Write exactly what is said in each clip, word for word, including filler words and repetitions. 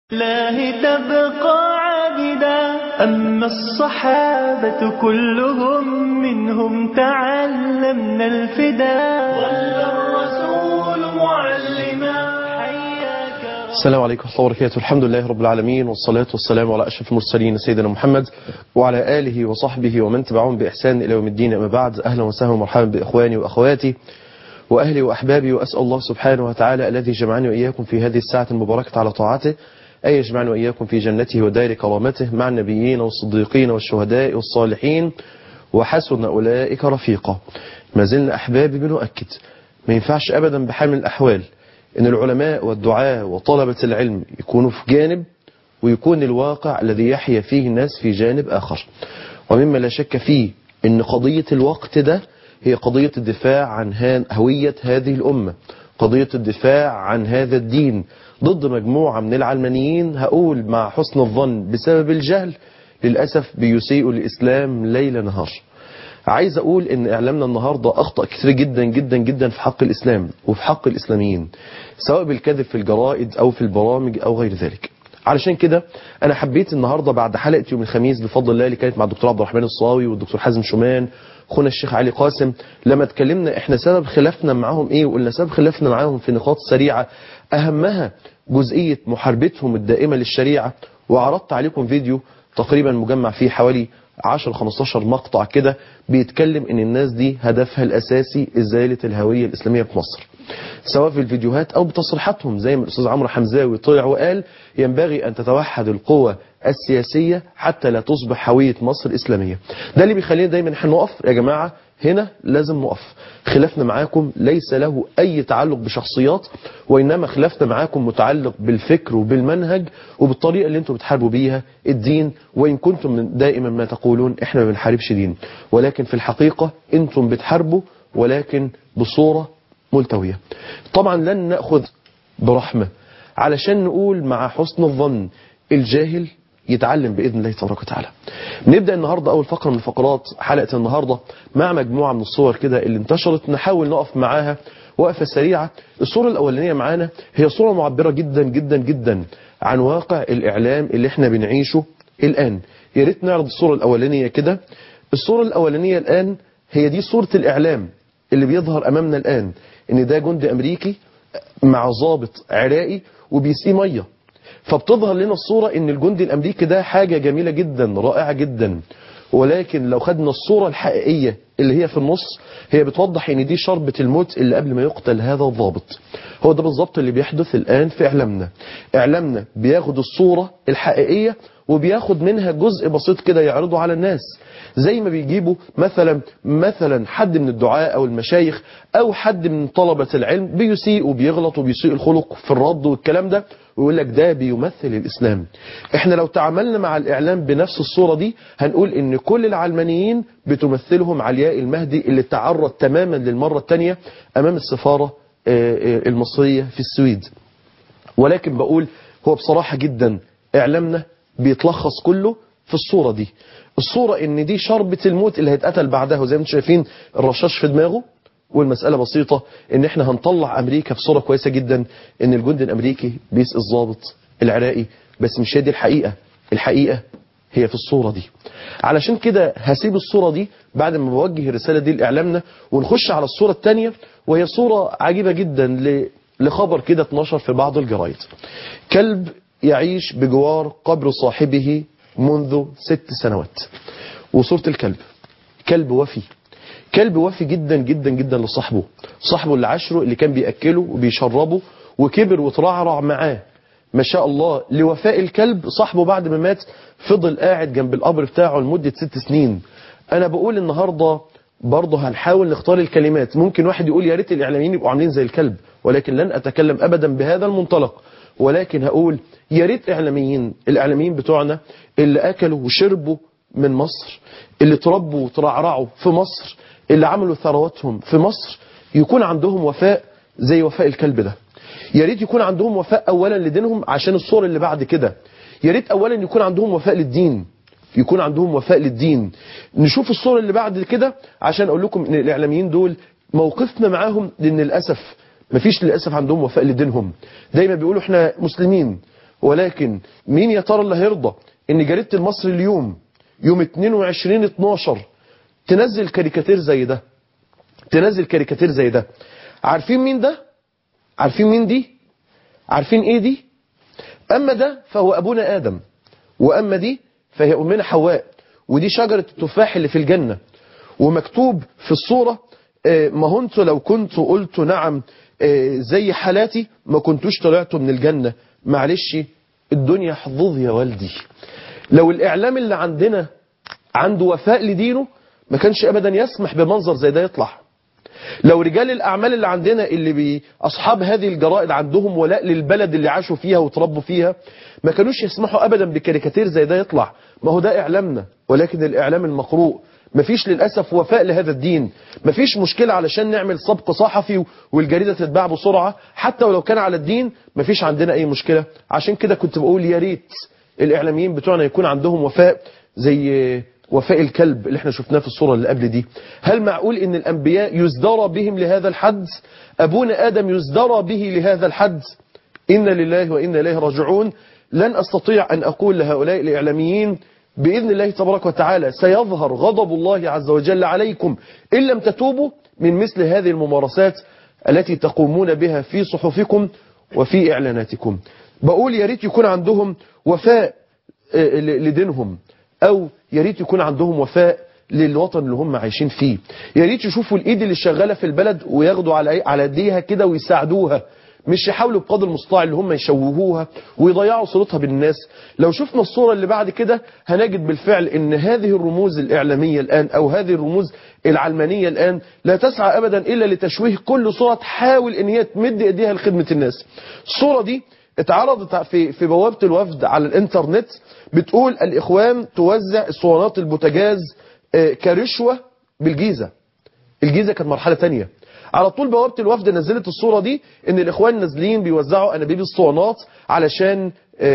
الله تبقى عابدا. أما الصحابة كلهم منهم تعلمنا الفداء. ظل الرسول معلما. السلام عليكم ورحمة الله وبركاته. الحمد لله رب العالمين، والصلاة والسلام على أشرف المرسلين سيدنا محمد وعلى آله وصحبه ومن تبعهم بإحسان إلى يوم الدين. أما بعد، أهلا وسهلا ومرحبا بإخواني وأخواتي وأهلي وأحبابي، وأسأل الله سبحانه وتعالى الذي جمعني وإياكم في هذه الساعة المباركة على طاعته أن يجمعنا وإياكم في جنته ودار كرامته مع النبيين والصديقين والشهداء والصالحين وحسن أولئك رفيقا. ما زلنا أحبابي بنؤكد ما ينفعش أبدا بحال من الأحوال إن العلماء والدعاة وطلبة العلم يكونوا في جانب ويكون الواقع الذي يحيا فيه الناس في جانب آخر. ومما لا شك فيه إن قضية الوقت ده هي قضية الدفاع عن هوية هذه الأمة، قضية الدفاع عن هذا الدين ضد مجموعة من العلمانيين، هقول مع حسن الظن بسبب الجهل للأسف بيسيئوا الإسلام ليل نهار. عايز أقول إن إعلامنا النهاردة أخطأ كثير جدا جدا جدا في حق الإسلام وفي حق الإسلاميين، سواء بالكذب في الجرائد أو في البرامج أو غير ذلك. علشان كده أنا حبيت النهاردة بعد حلقة يوم الخميس بفضل الله اللي كانت مع الدكتور عبد الرحمن الصاوي والدكتور حازم شومان أخونا الشيخ علي قاسم، لما اتكلمنا إحنا سبب خلافنا معهم إيه، وقلنا سبب خلافنا معهم في نقاط سريعة أهمها جزئية محاربتهم الدائمة للشريعة. وعرضت عليكم فيديو تقريبا مجمع فيه حوالي عشرة خمستاشر مقطع كده بيتكلم ان الناس دي هدفها الاساسي ازالة الهوية الاسلامية في مصر، سواء في الفيديوهات او بتصريحاتهم، زي ما الاستاذ عمرو حمزاوي طلع وقال ينبغي ان تتوحد القوى السياسية حتى لا تصبح هوية مصر اسلامية. ده اللي بيخلينا دايما احنا نقف يا جماعة، هنا لازم نقف. خلافنا معاكم ليس له أي تعلق بشخصيات، وإنما خلافنا معاكم متعلق بالفكر وبالمنهج وبالطريقة اللي انتم بتحاربوا بيها الدين. وإن كنتم دائما ما تقولون احنا ما بنحاربش دين، ولكن في الحقيقة انتم بتحاربوا ولكن بصورة ملتوية. طبعا لن نأخذ برحمة علشان نقول مع حسن الظن الجاهل يتعلم بإذن الله تبارك وتعالى. نبدأ النهاردة أول فقرة من فقرات حلقة النهاردة مع مجموعة من الصور كده اللي انتشرت، نحاول نقف معاها وقفة سريعة. الصورة الأولانية معانا هي صورة معبرة جدا جدا جدا عن واقع الإعلام اللي احنا بنعيشه الآن. يا ريت نعرض الصورة الأولانية كده. الصورة الأولانية الآن هي دي صورة الإعلام اللي بيظهر أمامنا الآن، إن ده جندي أمريكي مع ضابط عراقي وبيسقي مية. فبتظهر لنا الصورة ان الجندي الامريكي ده حاجة جميلة جدا رائعة جدا، ولكن لو خدنا الصورة الحقيقية اللي هي في النص هي بتوضح ان دي شربة الموت اللي قبل ما يقتل هذا الضابط. هو ده بالظبط اللي بيحدث الان في اعلامنا. اعلامنا بياخد الصورة الحقيقية وبياخد منها جزء بسيط كده يعرضه على الناس، زي ما بيجيبوا مثلا مثلا حد من الدعاء او المشايخ او حد من طلبة العلم بيسيء وبيغلط وبيسيء الخلق في الرد والكلام ده، ويقول لك ده بيمثل الإسلام. احنا لو تعاملنا مع الإعلام بنفس الصورة دي هنقول ان كل العلمانيين بتمثلهم علياء المهدي اللي تعرض تماما للمرة الثانية امام السفارة المصرية في السويد. ولكن بقول هو بصراحة جدا اعلامنا بيتلخص كله في الصورة دي، الصورة ان دي شربة الموت اللي هيتقتل بعدها، وزي ما انتم شايفين الرشاش في دماغه. والمسألة بسيطة ان احنا هنطلع امريكا في صورة كويسة جدا ان الجندي الامريكي بيسقي الضابط العراقي، بس مش هي دي الحقيقة. الحقيقة هي في الصورة دي. علشان كده هسيب الصورة دي بعد ما بوجه الرسالة دي لإعلامنا ونخش على الصورة الثانية، وهي صورة عجيبة جدا لخبر كده اتنشر في بعض الجرايد. كلب يعيش بجوار قبر صاحبه منذ ست سنوات. وصورة الكلب كلب وفي، كلب وفي جدا جدا جدا لصاحبه، صاحبه اللي عاشره اللي كان بيأكله وبيشربه وكبر وترعرع معاه ما شاء الله. لوفاء الكلب صاحبه بعد ما مات فضل قاعد جنب القبر بتاعه لمدة ست سنين. انا بقول النهاردة برضه هنحاول نختار الكلمات. ممكن واحد يقول يا ريت الاعلاميين يبقوا عاملين زي الكلب، ولكن لن اتكلم ابدا بهذا المنطلق، ولكن هقول يا ريت اعلاميين الاعلاميين بتوعنا اللي اكلوا وشربوا من مصر، اللي تربوا وترعرعوا في مصر، اللي عملوا ثرواتهم في مصر، يكون عندهم وفاء زي وفاء الكلب ده. يا ريت يكون عندهم وفاء اولا لدينهم عشان الصور اللي بعد كده. يا ريت اولا يكون عندهم وفاء للدين، يكون عندهم وفاء للدين. نشوف الصورة اللي بعد كده عشان اقول لكم ان الاعلاميين دول موقفنا معاهم، لان للاسف مفيش للاسف عندهم وفاء لدينهم. دايما بيقولوا احنا مسلمين، ولكن مين يا ترى اللي هيرضى ان جريدة المصري اليوم يوم اتنين وعشرين اتناشر تنزل كاريكاتير زي ده، تنزل كاريكاتير زي ده؟ عارفين مين ده؟ عارفين مين دي؟ عارفين ايه دي؟ اما ده فهو ابونا ادم، واما دي فهي امنا حواء، ودي شجرة التفاح اللي في الجنة. ومكتوب في الصورة ما هو انتوا لو كنتوا قلتوا نعم زي حالاتي ما كنتوش طلعتوا من الجنة. معلش الدنيا حظوظ يا والدي. لو الاعلام اللي عندنا عنده وفاء لدينه ما كانش ابدا يسمح بمنظر زي ده يطلع. لو رجال الاعمال اللي عندنا اللي بي اصحاب هذه الجرائد عندهم ولاء للبلد اللي عاشوا فيها وتربوا فيها ما كانوش يسمحوا ابدا بكاريكاتير زي ده يطلع. ما هو ده اعلامنا، ولكن الاعلام المقروء مفيش للأسف وفاء لهذا الدين. مفيش مشكلة علشان نعمل سبق صحفي والجريدة تتباع بسرعة حتى ولو كان على الدين، مفيش عندنا أي مشكلة. عشان كده كنت بقول يا ريت الإعلاميين بتوعنا يكون عندهم وفاء زي وفاء الكلب اللي احنا شفناه في الصورة اللي قبل دي. هل معقول ان الأنبياء يزدرى بهم لهذا الحد؟ أبونا آدم يزدرى به لهذا الحد؟ إنا لله وإنا إليه راجعون. لن أستطيع أن أقول لهؤلاء الإعلاميين بإذن الله تبارك وتعالى سيظهر غضب الله عز وجل عليكم إن لم تتوبوا من مثل هذه الممارسات التي تقومون بها في صحفكم وفي إعلاناتكم. بقول يا ريت يكون عندهم وفاء لدينهم، أو يا ريت يكون عندهم وفاء للوطن اللي هم عايشين فيه. يا ريت يشوفوا الإيد اللي شغالة في البلد وياخدوا على على ايديها كده ويساعدوها، مش يحاولوا بقدر المستطاع اللي هم يشوهوها ويضيعوا صورتها بالناس. لو شفنا الصورة اللي بعد كده هنجد بالفعل ان هذه الرموز الإعلامية الآن أو هذه الرموز العلمانية الآن لا تسعى أبدا إلا لتشويه كل صورة تحاول ان هي تمد ايديها لخدمة الناس. الصورة دي اتعرضت في في بوابة الوفد على الانترنت، بتقول الإخوان توزع اسطوانات البوتاجاز كرشوة بالجيزة. الجيزة كانت مرحلة تانية. على طول بوابة الوفد نزلت الصورة دي ان الاخوان نازلين بيوزعوا انابيب الصوانات علشان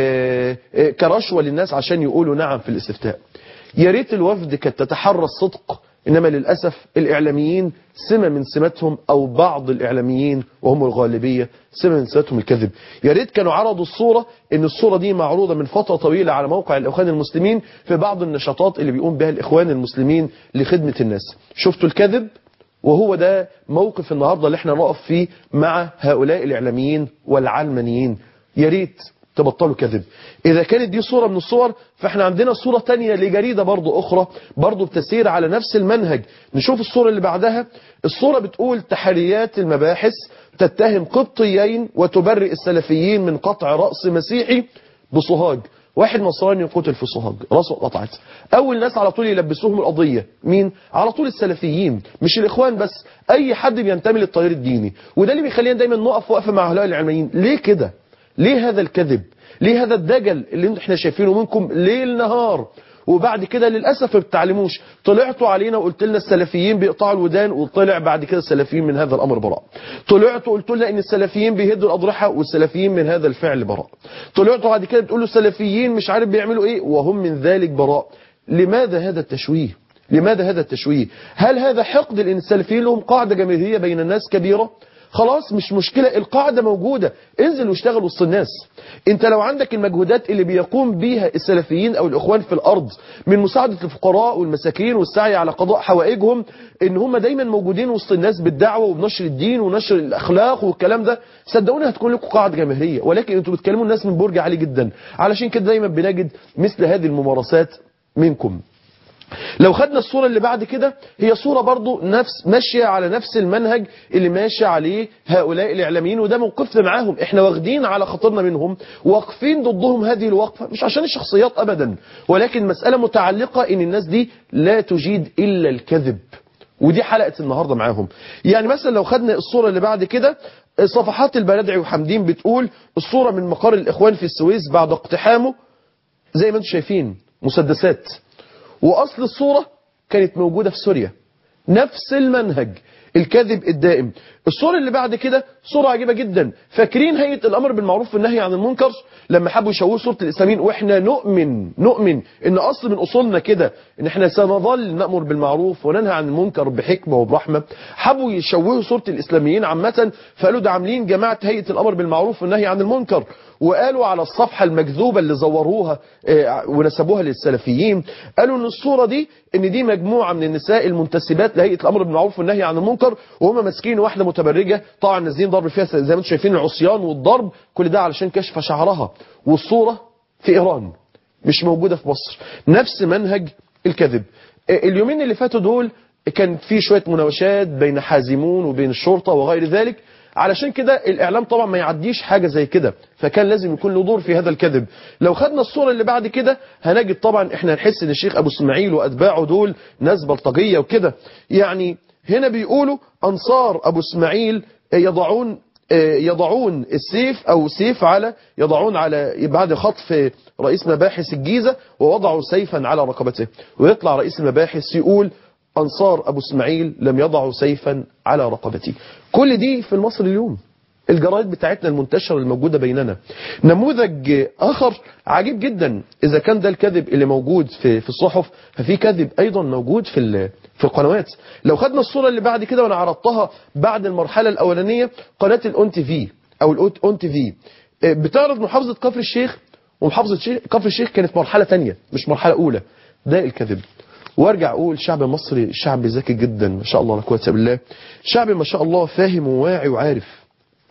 كرشوة للناس عشان يقولوا نعم في الاستفتاء. يا ريت الوفد كانت تتحرى الصدق، انما للأسف الاعلاميين سمة من سماتهم او بعض الاعلاميين وهم الغالبية سمة من سماتهم الكذب. يا ريت كانوا عرضوا الصورة، ان الصورة دي معروضة من فترة طويلة على موقع الاخوان المسلمين في بعض النشاطات اللي بيقوم بها الاخوان المسلمين لخدمة الناس. شفتوا الكذب؟ وهو ده موقف النهاردة اللي احنا نقف فيه مع هؤلاء الإعلاميين والعلمانيين. يا ريت تبطلوا كذب. إذا كانت دي صورة من الصور فاحنا عندنا صورة تانية لجريدة برضو أخرى برضو بتسير على نفس المنهج. نشوف الصورة اللي بعدها. الصورة بتقول تحريات المباحث تتهم قبطيين وتبرئ السلفيين من قطع رأس مسيحي بصهاج. واحد نصراني قتل في صهاج راسه اتقطعت. اول ناس على طول يلبسوهم القضيه مين؟ على طول السلفيين، مش الاخوان بس، اي حد بينتمي للتيار الديني. وده اللي بيخلينا دايما نقف وقفه مع هؤلاء العلمانيين. ليه كده؟ ليه هذا الكذب؟ ليه هذا الدجل اللي احنا شايفينه منكم ليل نهار؟ وبعد كده للأسف ما بتعلموش. طلعتوا علينا وقلت لنا السلفيين بيقطعوا الودان، وطلع بعد كده السلفيين من هذا الأمر براء. طلعتوا قلت لنا ان السلفيين بيهدوا الأضرحة والسلفيين من هذا الفعل براء. طلعتوا بعد كده بتقولوا السلفيين مش عارف بيعملوا ايه وهم من ذلك براء. لماذا هذا التشويه؟ لماذا هذا التشويه؟ هل هذا حقد لأن السلفيين لهم قاعدة جماهيرية بين الناس كبيرة؟ خلاص مش مشكلة، القاعدة موجودة، انزل واشتغل وسط الناس. انت لو عندك المجهودات اللي بيقوم بيها السلفيين او الاخوان في الارض من مساعدة الفقراء والمساكين والسعي على قضاء حوائجهم، ان هم دايما موجودين وسط الناس بالدعوة وبنشر الدين ونشر الاخلاق والكلام ده، صدقوني هتكون لكم قاعدة جماهيرية. ولكن انتوا بتكلموا الناس من برج عالي جدا، علشان كده دايما بنجد مثل هذه الممارسات منكم. لو خدنا الصورة اللي بعد كده، هي صورة برضو نفس ماشية على نفس المنهج اللي ماشي عليه هؤلاء الإعلاميين، وده موقفنا معاهم. احنا واخدين على خاطرنا منهم، واقفين ضدهم هذه الوقفة مش عشان الشخصيات أبدا، ولكن مسألة متعلقة ان الناس دي لا تجيد إلا الكذب. ودي حلقة النهاردة معاهم. يعني مثلا لو خدنا الصورة اللي بعد كده، صفحات البلدعي وحمدين بتقول الصورة من مقر الإخوان في السويس بعد اقتحامه، زي ما انتم شايفين مسدسات. وأصل الصورة كانت موجودة في سوريا، نفس المنهج، الكذب الدائم. الصورة اللي بعد كده صورة عجيبة جدا. فاكرين هيئة الأمر بالمعروف والنهي عن المنكر لما حبوا يشوهوا صورة الإسلاميين؟ وإحنا نؤمن نؤمن إن أصل من أصولنا كده إن إحنا سنظل نأمر بالمعروف وننهى عن المنكر بحكمة وبرحمة. حبوا يشوهوا صورة الإسلاميين عامة، فقالوا ده عاملين جماعة هيئة الأمر بالمعروف والنهي عن المنكر، وقالوا على الصفحة المكذوبة اللي زوروها ونسبوها للسلفيين، قالوا ان الصورة دي ان دي مجموعة من النساء المنتسبات لهيئة الامر بالمعروف والنهي عن المنكر، وهم ماسكين واحدة متبرجة طبعا نازلين ضرب فيها زي ما انتم شايفين العصيان والضرب، كل ده علشان كشف شعرها، والصورة في ايران مش موجودة في مصر. نفس منهج الكذب. اليومين اللي فاتوا دول كان في شوية مناوشات بين حازمون وبين الشرطة وغير ذلك، علشان كده الإعلام طبعا ما يعديش حاجة زي كده، فكان لازم يكون له دور في هذا الكذب. لو خدنا الصورة اللي بعد كده هنجد طبعا احنا نحس ان الشيخ أبو اسماعيل وأتباعه دول ناس بلطجية وكده. يعني هنا بيقولوا أنصار أبو اسماعيل يضعون يضعون السيف أو سيف على يضعون على بعد خطف رئيس مباحث الجيزة ووضعوا سيفا على رقبته، ويطلع رئيس المباحث يقول أنصار أبو اسماعيل لم يضعوا سيفا على رقبتي. كل دي في المصري اليوم، الجرائد بتاعتنا المنتشرة الموجودة بيننا. نموذج آخر عجيب جدا، إذا كان ده الكذب اللي موجود في في الصحف، ففي كذب أيضا موجود في في القنوات. لو خدنا الصورة اللي بعد كده وأنا عرضتها بعد المرحلة الأولانية، قناة الأون تي في أو الأون تي في بتعرض محافظة كفر الشيخ، ومحافظة كفر الشيخ كانت مرحلة تانية مش مرحلة أولى. ده الكذب. وارجع اقول الشعب المصري شعب ذكي جدا ما شاء الله لا قوه الا بالله، شعب ما شاء الله فاهم وواعي وعارف.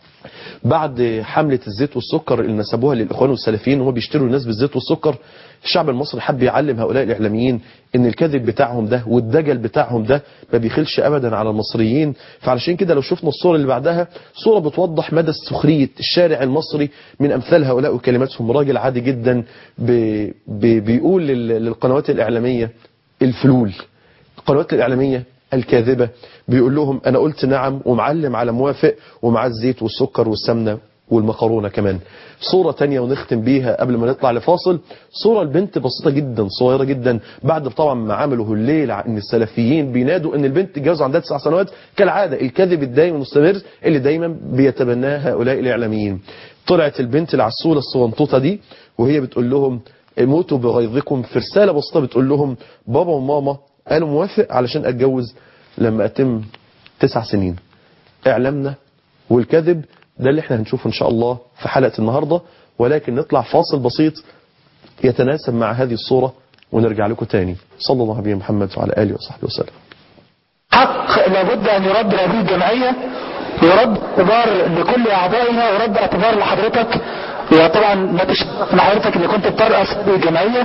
بعد حملة الزيت والسكر اللي نسبوها للإخوان والسلفيين وهم بيشتروا الناس بالزيت والسكر، الشعب المصري حب يعلم هؤلاء الإعلاميين ان الكذب بتاعهم ده والدجل بتاعهم ده ما بيخلش أبدا على المصريين. فعلشان كده لو شفنا الصورة اللي بعدها، صورة بتوضح مدى السخرية الشارع المصري من أمثال هؤلاء وكلماتهم. راجل عادي جدا بي بي بيقول للقنوات الإعلامية الفلول، القنوات الإعلامية الكاذبة، بيقول لهم أنا قلت نعم ومعلم على موافق ومع الزيت والسكر والسمنة والمكرونة كمان. صورة تانية ونختم بيها قبل ما نطلع لفاصل، صورة البنت بسيطة جدا صغيرة جدا، بعد طبعا ما عملوا الليل ان السلفيين بينادوا ان البنت تتجوز عندها تسع سنوات، كالعادة الكذب الدائم المستمر اللي دايما بيتبناه هؤلاء الإعلاميين. طلعت البنت العسولة الصغنطوطة دي وهي بتقول لهم موتوا بغيظكم، في رسالة بسيطة بتقول لهم بابا وماما أنا موافق علشان أتجوز لما أتم تسع سنين. إعلامنا والكذب ده اللي احنا هنشوفه إن شاء الله في حلقة النهاردة، ولكن نطلع فاصل بسيط يتناسب مع هذه الصورة ونرجع لكم تاني. صلى الله عليه محمد وعلى آله وصحبه وسلم. حق لابد أن يرد هذه الجمعية، يرد اعتبار لكل أعضائها، ويرد اعتبار لحضرتك، وطبعا ما تشرف لحضرتك اللي كنت بترأس هذه الجمعية.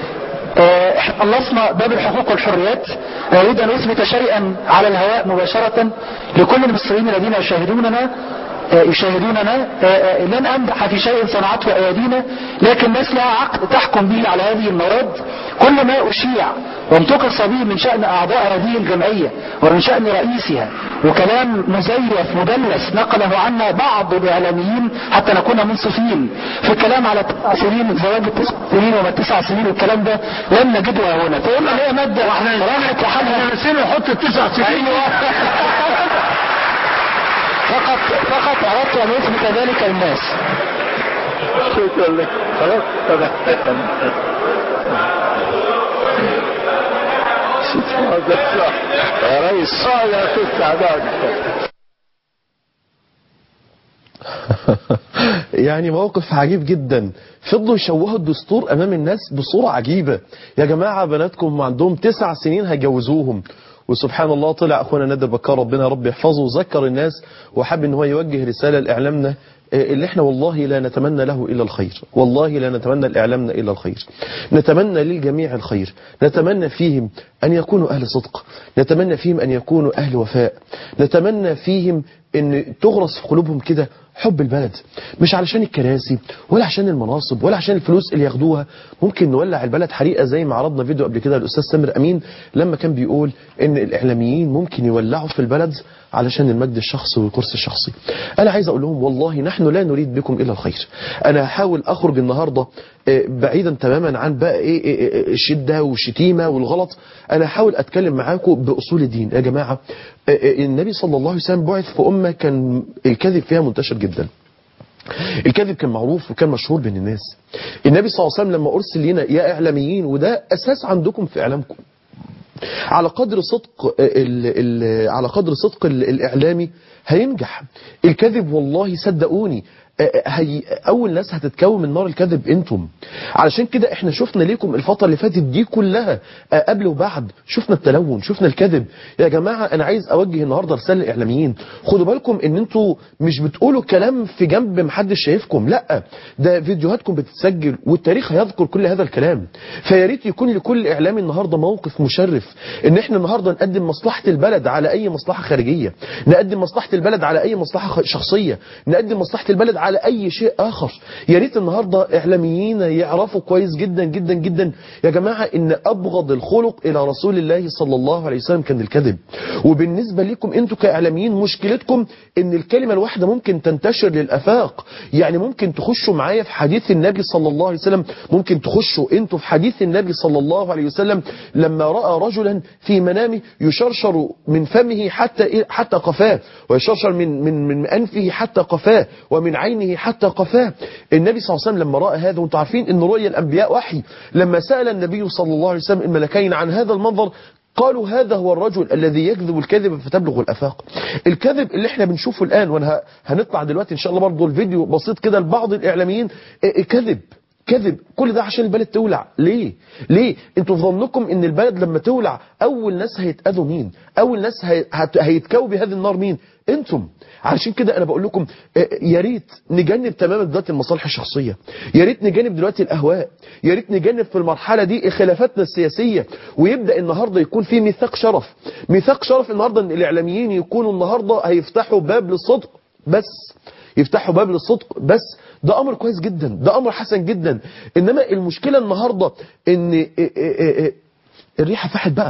خلصنا باب الحقوق والحريات. أريد أن أثبت شيئا على الهواء مباشرة لكل المصريين الذين يشاهدوننا يشاهدوننا لن أمدح في شيء صنعته أيدينا، لكن الناس لها عقد تحكم به على هذه المواد. كل ما أشيع وانتقص به من شأن أعضاء هذه الجمعية ومن شأن رئيسها وكلام مزيف مدلس نقله عنا بعض الإعلاميين حتى نكون منصفين في الكلام على التسع سنين، زواج التسع سنين وما التسع سنين والكلام ده لم نجده هنا. فقلنا ليه مادة راحت وحالها نسينا نحط التسع سنين. فقط فقط أردت أن أثبت ذلك للناس. شكرا لك. خلاص يا ريس يا في السعداد. يعني موقف عجيب جدا، فضلوا يشوهوا الدستور امام الناس بصورة عجيبة. يا جماعة بناتكم عندهم تسع سنين هيجوزوهم، وسبحان الله طلع اخونا نادر بكار ربنا رب يحفظه وذكر الناس وحب ان هو يوجه رسالة لاعلامنا اللي احنا والله لا نتمنى له الا الخير، والله لا نتمنى لاعلامنا الا الخير. نتمنى للجميع الخير، نتمنى فيهم ان يكونوا اهل صدق، نتمنى فيهم ان يكونوا اهل وفاء، نتمنى فيهم ان تغرس في قلوبهم كده حب البلد، مش علشان الكراسي ولا عشان المناصب ولا عشان الفلوس اللي ياخدوها. ممكن نولع البلد حريقة زي ما عرضنا فيديو قبل كده الأستاذ سامر أمين لما كان بيقول إن الإعلاميين ممكن يولعوا في البلد علشان المجد الشخصي والكرسي الشخصي. أنا عايز أقول لهم والله نحن لا نريد بكم إلا الخير. أنا هحاول أخرج النهاردة بعيدا تماما عن بقى إيه الشدة والشتيمة والغلط. أنا هحاول أتكلم معاكم بأصول الدين. يا جماعة النبي صلى الله عليه وسلم بعث في أمة كان الكذب فيها منتشر جدا، الكذب كان معروف وكان مشهور بين الناس. النبي صلى الله عليه وسلم لما أرسل لنا يا إعلاميين، وده أساس عندكم في إعلامكم، على قدر صدق ال ال على قدر صدق ال الإعلامي هينجح. الكذب والله صدقوني هي اول ناس هتتكون من نار الكذب انتم. علشان كده احنا شفنا ليكم الفتره اللي فاتت دي كلها قبل وبعد، شفنا التلون، شفنا الكذب. يا جماعه انا عايز اوجه النهارده رساله للاعلاميين، خدوا بالكم ان انتوا مش بتقولوا كلام في جنب محدش شايفكم، لا ده فيديوهاتكم بتتسجل والتاريخ هيذكر كل هذا الكلام. فيا ريت يكون لكل اعلامي النهارده موقف مشرف، ان احنا النهارده نقدم مصلحه البلد على اي مصلحه خارجيه، نقدم مصلحه البلد على اي مصلحه شخصيه، نقدم مصلحه البلد على اي شيء اخر. يا ريت النهارده اعلاميين يعرفوا كويس جدا جدا جدا يا جماعه ان ابغض الخلق الى رسول الله صلى الله عليه وسلم كان الكذب. وبالنسبه لكم انتوا كاعلاميين مشكلتكم ان الكلمه الواحده ممكن تنتشر للافاق. يعني ممكن تخشوا معايا في حديث النبي صلى الله عليه وسلم، ممكن تخشوا انتوا في حديث النبي صلى الله عليه وسلم لما راى رجلا في منامه يشرشر من فمه حتى حتى قفاه، ويشرشر من من من انفه حتى قفاه، ومن عينه حتى قفاه. النبي صلى الله عليه وسلم لما راى هذا، وانتم عارفين ان رؤيا الانبياء وحي، لما سال النبي صلى الله عليه وسلم الملكين عن هذا المنظر قالوا هذا هو الرجل الذي يكذب الكذب فتبلغ الافاق. الكذب اللي احنا بنشوفه الان، وانا هنطلع دلوقتي ان شاء الله برضه الفيديو بسيط كده لبعض الاعلاميين، كذب كذب كل ده عشان البلد تولع. ليه ليه انتوا في ظنكم ان البلد لما تولع اول ناس هيتاذوا مين؟ اول ناس هيتكووا بهذه النار مين؟ انتم. علشان كده انا بقول لكم يا ريت نجنب تماما دلوقتي المصالح الشخصيه، يا ريت نجنب دلوقتي الاهواء، يا ريت نجنب في المرحله دي خلافاتنا السياسيه، ويبدا النهارده يكون في ميثاق شرف. ميثاق شرف النهارده ان الاعلاميين يكونوا النهارده هيفتحوا باب للصدق بس، يفتحوا باب للصدق بس. ده امر كويس جدا، ده امر حسن جدا. انما المشكله النهارده ان الريحه فاحت بقى،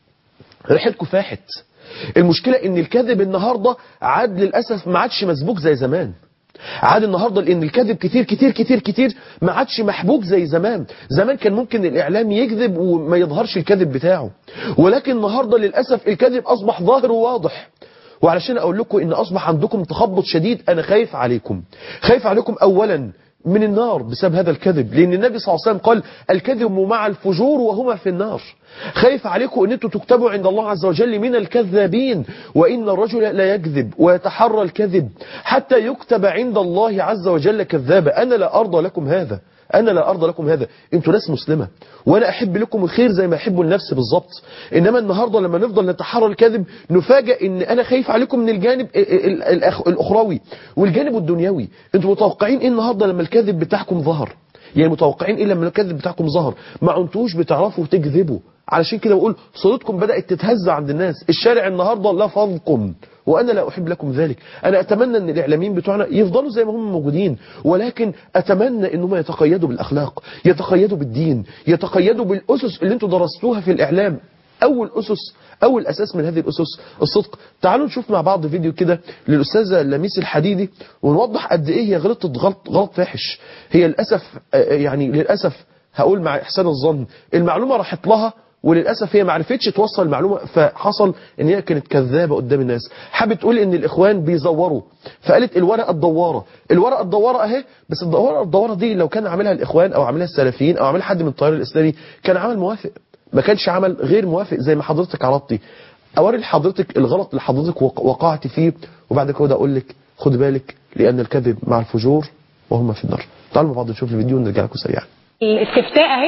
ريحتكم فاحت. المشكله ان الكذب النهارده عاد للاسف ما عادش مسبوك زي زمان. عاد النهارده لان الكذب كتير كتير كتير كتير ما عادش محبوك زي زمان. زمان كان ممكن الاعلام يكذب وما يظهرش الكذب بتاعه، ولكن النهارده للاسف الكذب اصبح ظاهر وواضح. وعلشان اقول لكم ان اصبح عندكم تخبط شديد، انا خايف عليكم، خايف عليكم اولا من النار بسبب هذا الكذب، لان النبي صلى الله عليه وسلم قال الكذب مع الفجور وهما في النار. خايف عليكم ان انتم تكتبوا عند الله عز وجل من الكذابين، وان الرجل لا يكذب ويتحرى الكذب حتى يكتب عند الله عز وجل كذابا. انا لا ارضى لكم هذا، أنا لا أرضى لكم هذا. أنتوا ناس مسلمة وأنا أحب لكم الخير زي ما أحب النفس بالظبط. إنما النهاردة لما نفضل نتحرى الكذب نفاجئ إن أنا خايف عليكم من الجانب الأخروي والجانب الدنيوي. أنتوا متوقعين إيه النهاردة لما الكذب بتاعكم ظهر؟ يعني متوقعين إيه لما الكذب بتاعكم ظهر؟ ما أنتوش بتعرفوا تكذبوا. علشان كده بقول صوتكم بدأت تتهز عند الناس. الشارع النهاردة لفظكم وأنا لا أحب لكم ذلك. أنا أتمنى أن الإعلاميين بتوعنا يفضلوا زي ما هم موجودين، ولكن أتمنى أنهم يتقيدوا بالأخلاق، يتقيدوا بالدين، يتقيدوا بالأسس اللي انتوا درستوها في الإعلام. أول أسس، أول أساس من هذه الأسس الصدق. تعالوا نشوف مع بعض فيديو كده للأستاذة لميس الحديدي ونوضح قد إيه هي غلطت غلط, غلط فاحش. هي للأسف يعني للأسف هقول مع إحسان الظن المعلومة راحت لها، وللأسف هي ما عرفتش توصل المعلومة، فحصل ان هي كانت كذابة قدام الناس. حابة تقول ان الاخوان بيزوروا، فقالت الورقة الدوارة، الورقة الدوارة اهي. بس الورقة الدوارة دي لو كان عاملها الاخوان او عاملها السلفيين او عاملها حد من التيار الاسلامي كان عمل موافق، ما كانش عمل غير موافق زي ما حضرتك عرضتي. اوري لحضرتك الغلط اللي حضرتك وقعت فيه، وبعد كده اقول لك خد بالك لان الكذب مع الفجور وهم في النار. تعالوا مع بعض نشوف الفيديو ونرجع لكم سريعا. الاستفتاء اهي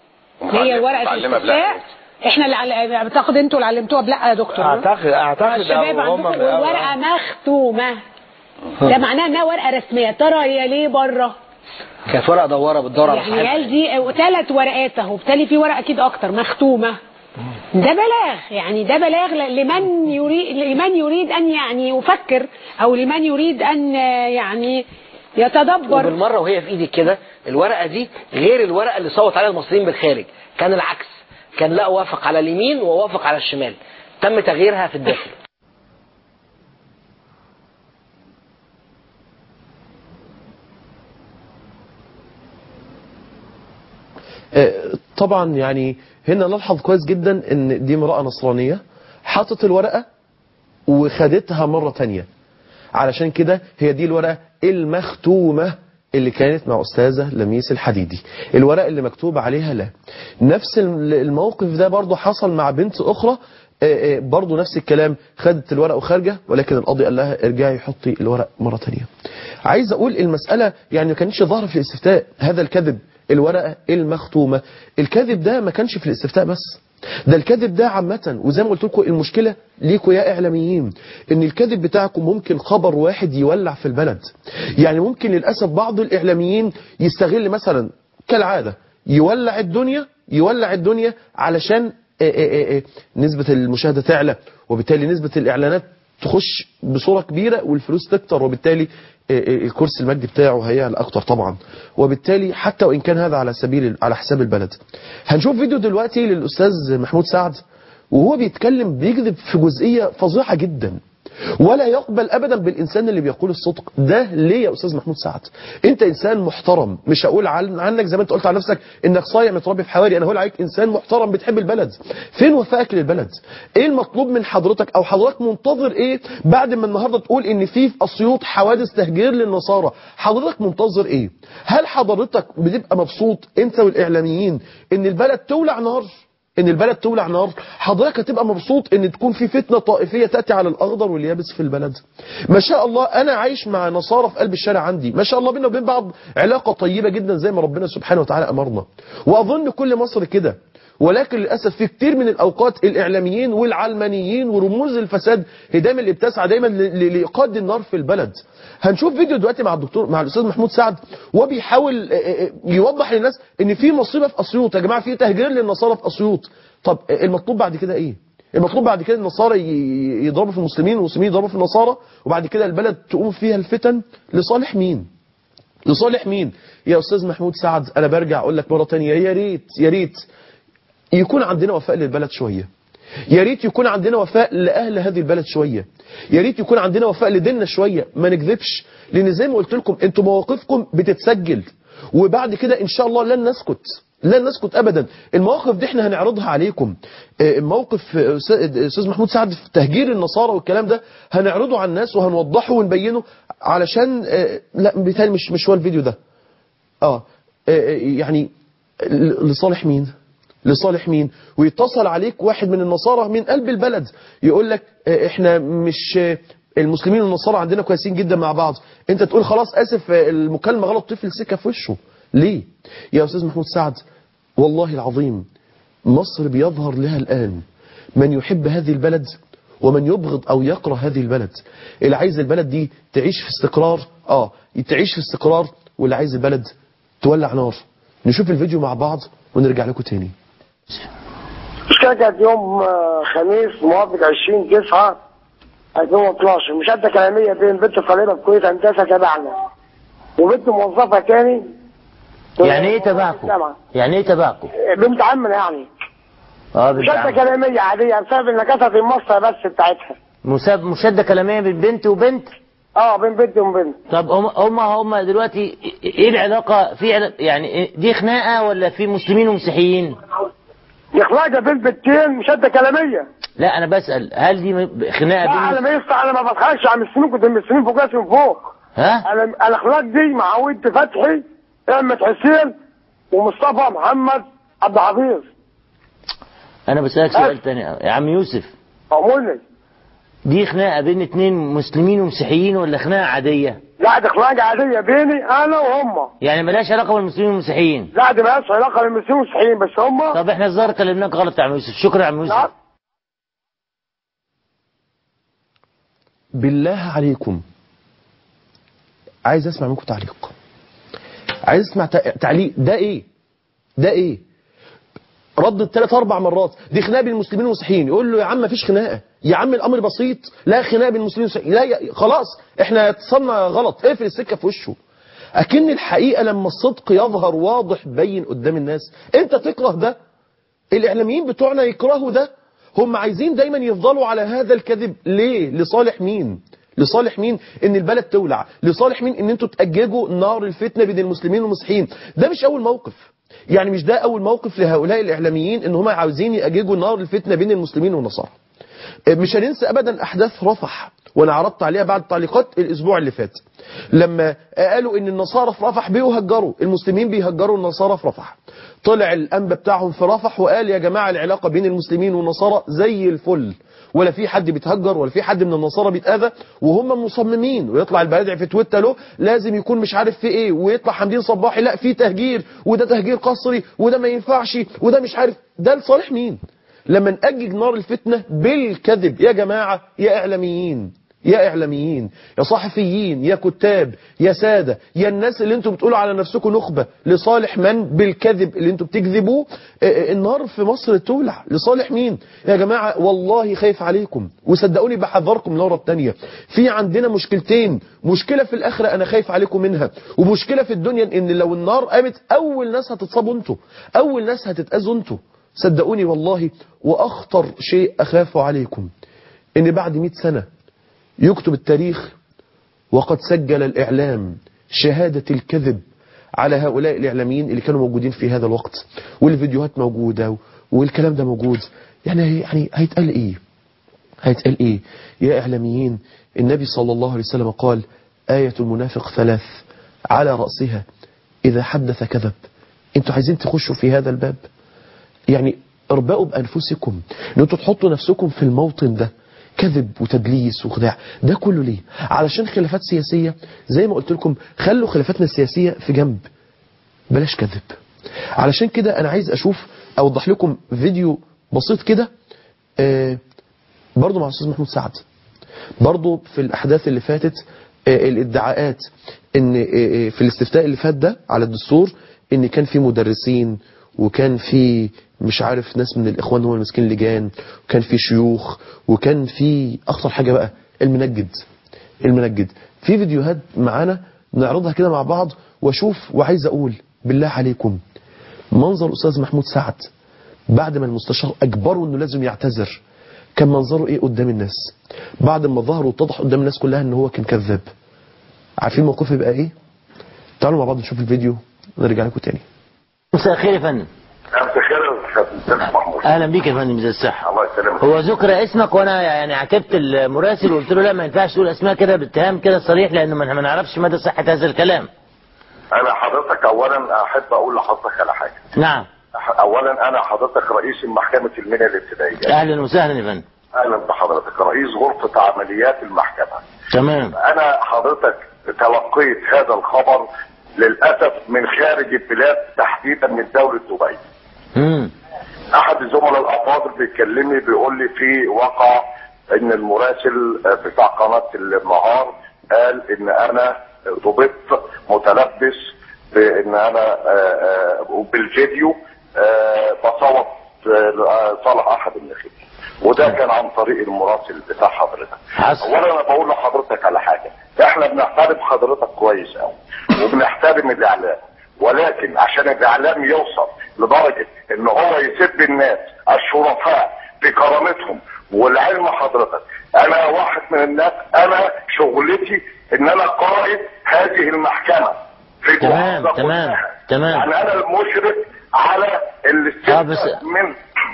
هي ورقه الاستفتاء، احنا اللي عل... بتاخد انتوا اللي علمتوها بلا يا دكتور؟ اعتقد اعتقد الشباب عندكم والورقه مختومه، ده معناه انها ورقه رسميه. ترى هي ليه بره؟ كانت ورقه دواره بتدور على يعني هل دي ثلاث ورقات اهو، بالتالي في ورقه اكيد اكتر مختومه. ده بلاغ، يعني ده بلاغ لمن يريد لمن يريد ان يعني يفكر او لمن يريد ان يعني يتدبر. وبالمره وهي في ايدك كده الورقه دي غير الورقه اللي صوت عليها المصريين بالخارج، كان العكس، كان لا وافق على اليمين ووافق على الشمال، تم تغييرها في الداخل. طبعا يعني هنا نلحظ كويس جدا ان دي امرأة نصرانية حطت الورقة وخدتها مرة تانية. علشان كده هي دي الورقة المختومة اللي كانت مع أستاذة لميس الحديدي، الورقة اللي مكتوب عليها لا. نفس الموقف ده برضو حصل مع بنت أخرى برضو نفس الكلام، خدت الورق وخارجه، ولكن القاضي قال لها ارجعي حطي الورق مرة تانية. عايز اقول المسألة يعني ما كانتش ظاهرة في الاستفتاء، هذا الكذب، الورقة المختومة، الكذب ده ما كانش في الاستفتاء بس، ده الكذب ده عامة. وزي ما قلت لكم المشكلة ليكوا يا إعلاميين إن الكذب بتاعكم ممكن خبر واحد يولع في البلد. يعني ممكن للأسف بعض الإعلاميين يستغل مثلا كالعادة يولع الدنيا يولع الدنيا علشان آآ آآ نسبة المشاهدة تعلى، وبالتالي نسبة الإعلانات تخش بصورة كبيرة والفلوس تكتر، وبالتالي الكرسي المادي بتاعه هيعلى أكتر طبعا، وبالتالي حتى وإن كان هذا على سبيل على حساب البلد. هنشوف فيديو دلوقتي للأستاذ محمود سعد وهو بيتكلم بيكذب في جزئية فظيعة جدا، ولا يقبل أبدا بالإنسان اللي بيقول الصدق. ده ليه يا أستاذ محمود سعد؟ أنت إنسان محترم، مش هقول عنك زي ما أنت قلت على نفسك إنك صايع متربي في حواري، أنا هقول عليك إنسان محترم بتحب البلد. فين وفائك للبلد؟ إيه المطلوب من حضرتك؟ أو حضرتك منتظر إيه بعد ما النهاردة تقول إن في في أسيوط حوادث تهجير للنصارى؟ حضرتك منتظر إيه؟ هل حضرتك بتبقى مبسوط أنت والإعلاميين إن البلد تولع نار؟ ان البلد تولع نار؟ حضرتك هتبقى مبسوط ان تكون في فتنة طائفية تأتي على الاخضر واليابس في البلد؟ ما شاء الله انا عايش مع نصارى في قلب الشارع عندي، ما شاء الله بينا وبين بعض علاقة طيبة جدا زي ما ربنا سبحانه وتعالى امرنا، واظن كل مصر كده. ولكن للأسف في كتير من الأوقات الإعلاميين والعلمانيين ورموز الفساد هي دايما اللي بتسعى دايما لإيقاد النار في البلد. هنشوف فيديو دلوقتي مع الدكتور مع الأستاذ محمود سعد وبيحاول يوضح للناس إن في مصيبة في أسيوط يا جماعة، في تهجير للنصارى في أسيوط. طب المطلوب بعد كده إيه؟ المطلوب بعد كده النصارى يضربوا في المسلمين والمسلمين يضربوا في النصارى، وبعد كده البلد تقوم فيها الفتن لصالح مين؟ لصالح مين؟ يا أستاذ محمود سعد أنا برجع أقول لك مرة تانية، يا ريت يا ريت يكون عندنا وفاء للبلد شوية، يا ريت يكون عندنا وفاء لأهل هذه البلد شوية، يا ريت يكون عندنا وفاء لديننا شوية، ما نكذبش. لأن زي ما قلت لكم انتم مواقفكم بتتسجل، وبعد كده إن شاء الله لن نسكت لن نسكت أبدا. المواقف دي احنا هنعرضها عليكم، موقف أستاذ محمود سعد في تهجير النصارى والكلام ده هنعرضه على الناس وهنوضحه ونبينه، علشان لا بيتهيألي مش مش هو الفيديو ده اه يعني لصالح مين؟ لصالح مين؟ ويتصل عليك واحد من النصارى من قلب البلد يقول لك احنا مش المسلمين والنصارى عندنا كويسين جدا مع بعض، انت تقول خلاص اسف المكالمة غلط طفل سكة في وشه. ليه؟ يا أستاذ محمود سعد والله العظيم مصر بيظهر لها الآن من يحب هذه البلد ومن يبغض أو يكره هذه البلد. اللي عايز البلد دي تعيش في استقرار اه تعيش في استقرار، واللي عايز البلد تولع نار. نشوف الفيديو مع بعض ونرجع لكم تاني. المشكلة كانت يوم خميس موافق عشرين تسعة ألفين واثناشر، مشادة كلامية بين بنت طالبة في كلية هندسة تبعنا وبنت موظفة تاني. يعني ايه تبعكم؟ يعني ايه تبعكم؟ بنت عمنا يعني. اه بنت مشادة كلامية عادية بسبب ان كانت المصة بس بتاعتها. مساب مشادة كلامية بين بنت وبنت؟ اه بين بنت وبنت. طب هم هم هم دلوقتي ايه العلاقة؟ في يعني دي خناقة ولا في مسلمين ومسيحيين؟ دي خناقة بين بنتين مشادة كلامية. لا انا بسأل هل دي خناقة بين؟ لا انا ما ينفع، انا ما بتخانقش على المسلمين، كنت المسلمين فوق راسي من فوق. ها؟ انا الاخلاق دي مع ولد فتحي احمد حسين ومصطفى محمد عبد الحفيظ. انا بسألك سؤال تاني يا عم يوسف. أمولي. دي خناقة بين اتنين مسلمين ومسيحيين ولا خناقة عادية؟ لا دي خناقة عادية بيني انا وهم. يعني ملهاش علاقة بالمسلمين والمسيحيين؟ لا دي ملهاش علاقة بالمسلمين والمسيحيين بس هم. طب احنا الظاهر كلمناك غلط يا عم يوسف. شكرا يا عم يوسف. لا. بالله عليكم عايز اسمع منكم تعليق، عايز اسمع تعليق. ده ايه ده ايه ردت ثلاث اربع مرات دي خناقه بين المسلمين والمسيحيين. يقول له يا عم مفيش خناقه يا عم، الامر بسيط، لا خناقه بين المسلمين والمسيحيين، لا يا... خلاص احنا اتصلنا غلط، اقفل السكه في وشه. اكن الحقيقه لما الصدق يظهر واضح بين قدام الناس انت تكره ده، الاعلاميين بتوعنا يكرهوا ده، هم عايزين دايما يفضلوا على هذا الكذب. ليه؟ لصالح مين؟ لصالح مين ان البلد تولع؟ لصالح مين ان انتوا تأججوا نار الفتنة بين المسلمين والمسيحيين؟ ده مش اول موقف، يعني مش ده اول موقف لهؤلاء الاعلاميين ان هم عاوزين يأججوا نار الفتنة بين المسلمين والنصارى. مش هننسى ابدا احداث رفح، وانا عرضت عليها بعد تعليقات الاسبوع اللي فات لما قالوا ان النصارى في رفح بيهجروا المسلمين، بيهجروا النصارى في رفح. طلع الأنبا بتاعهم في رفح وقال يا جماعة العلاقة بين المسلمين والنصارى زي الفل، ولا في حد بيتهجر ولا في حد من النصارى بيتأذى، وهم مصممين. ويطلع البلادع في تويتر له لازم يكون مش عارف في ايه، ويطلع حمدين صباحي لا في تهجير وده تهجير قسري وده ما ينفعش وده مش عارف. ده لصالح مين؟ لما نأجج نار الفتنة بالكذب يا جماعة، يا إعلاميين يا إعلاميين يا صحفيين يا كتاب يا سادة يا الناس اللي انتم بتقولوا على نفسكم نخبة، لصالح من بالكذب اللي انتم بتكذبوه النار في مصر تولع. لصالح مين يا جماعة؟ والله خايف عليكم، وصدقوني بحذركم مرة تانية. في عندنا مشكلتين، مشكلة في الآخرة أنا خايف عليكم منها، ومشكلة في الدنيا إن لو النار قامت أول ناس هتتصابوا انتوا، أول ناس هتتأذوا انتوا. صدقوني والله. وأخطر شيء أخاف عليكم إن بعد مئة سنة يكتب التاريخ وقد سجل الإعلام شهادة الكذب على هؤلاء الإعلاميين اللي كانوا موجودين في هذا الوقت، والفيديوهات موجودة والكلام ده موجود. يعني يعني هيتقال إيه؟ هيتقال إيه يا إعلاميين؟ النبي صلى الله عليه وسلم قال آية المنافق ثلاث على رأسها إذا حدث كذب. انتوا عايزين تخشوا في هذا الباب؟ يعني اربقوا بأنفسكم ان انتوا تحطوا نفسكم في الموطن ده، كذب وتدليس وخداع. ده كله ليه؟ علشان خلافات سياسية. زي ما قلت لكم خلوا خلافاتنا السياسية في جنب، بلاش كذب. علشان كده انا عايز اشوف اوضح لكم فيديو بسيط كده آه برضو مع الاستاذ محمود سعد، برضو في الاحداث اللي فاتت آه الادعاءات ان آه في الاستفتاء اللي فات ده على الدستور ان كان في مدرسين وكان في مش عارف ناس من الإخوان هم المسكين لجان، وكان في شيوخ، وكان في أخطر حاجة بقى المنجد. المنجد في فيديوهات معانا نعرضها كده مع بعض واشوف. وعايز أقول بالله عليكم منظر أستاذ محمود سعد بعد ما المستشار أجبره أنه لازم يعتذر كان منظره إيه قدام الناس؟ بعد ما ظهر واتضح قدام الناس كلها أنه هو كان كذاب. عارفين موقفه يبقى إيه؟ تعالوا مع بعض نشوف الفيديو ونرجع لكم تاني. مساء الخير يا فندم. مساء الخير يا استاذ محمود. اهلا بيك يا فندم، ازي الصحه؟ الله يسلمك. هو ذكر اسمك وانا يعني عاتبت المراسل وقلت له لا ما ينفعش تقول اسماء كده باتهام كده صريح لانه ما نعرفش مدى صحه هذا الكلام. انا حضرتك اولا احب اقول لحضرتك على حاجه. نعم. اولا انا حضرتك رئيس محكمه المنيا الابتدائيه. اهلا وسهلا يا فندم. اهلا بحضرتك، رئيس غرفه عمليات المحكمه. تمام. انا حضرتك تلقيت هذا الخبر للاسف من خارج البلاد تحديدا من دوله دبي. امم احد الزملاء الافاضل بيكلمني بيقول لي في وقع ان المراسل بتاع قناه النهار قال ان انا ضبطت متلبس بان انا بالفيديو بصوت صالح احد النخيل، وده كان عن طريق المراسل بتاع حضرتك. اولا انا بقول لحضرتك على حاجه، احنا بنحترم حضرتك كويس قوي وبنحترم الاعلام، ولكن عشان الاعلام يوصل لدرجه ان هو يسب الناس الشرفاء بكرامتهم، والعلم حضرتك انا واحد من الناس انا شغلتي ان انا قائد هذه المحكمه في تمام تمام تمام. يعني انا المشرف على الاستفتاء من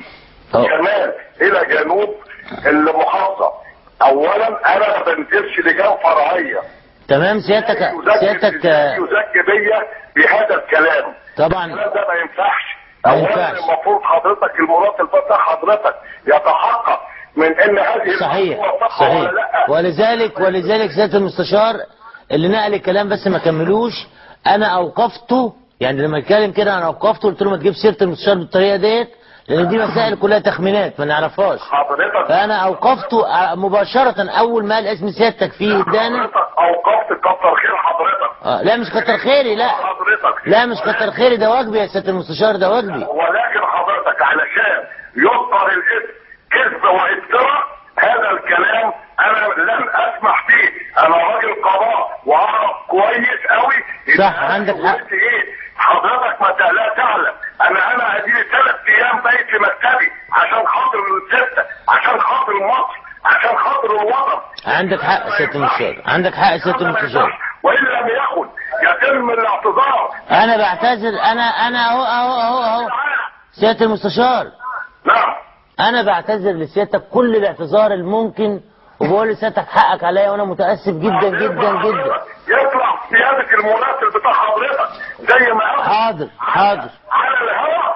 شمال الى جنوب المحافظه. اولا انا ما بنزلش لجان فرعيه. تمام. سيادتك سيادتك يزكي بيا بهذا الكلام. طبعا الكلام ده ما ينفعش. ما ينفعش. المفروض حضرتك المراسل بتاع حضرتك يتحقق من ان هذه صحيح صحيح. ولذلك ولذلك سيادة المستشار اللي نقل الكلام بس ما كملوش، انا اوقفته. يعني لما اتكلم كده انا اوقفته قلت له ما تجيب سيره المستشار بالطريقه ديت لان دي مسائل كلها تخمينات ما نعرفهاش. حضرتك فانا اوقفته مباشره اول ما قال اسم سيادتك فيه ادانا. حضرتك اوقفت كتر خير حضرتك. آه لا مش كتر خيري، لا حضرتك لا مش كتر خيري، ده واجبي يا سياده المستشار، ده واجبي. ولكن حضرتك علشان يذكر الاسم كذب وافتراء هذا الكلام انا لن اسمح به. انا راجل قضاء واعرف كويس قوي صح عندك حق. ايه حضرتك ما لا تعلم انا انا اديني ثلاث ايام بايت في مكتبي عشان خاطر الستة، عشان خاطر مصر، عشان خاطر الوطن. عندك حق يا سياده المستشار، عندك حق يا سياده المستشار. وان لم يكن يتم الاعتذار. انا بعتذر. انا انا اهو اهو اهو اهو سياده المستشار. نعم. انا بعتذر لسيادتك كل الاعتذار الممكن وبقول لسيادتك حقك عليا وانا متاسف جدا جدا جدا. يطلع سيادة المراسل بتاع حضرتك زي ما حاضر حاضر على الهواء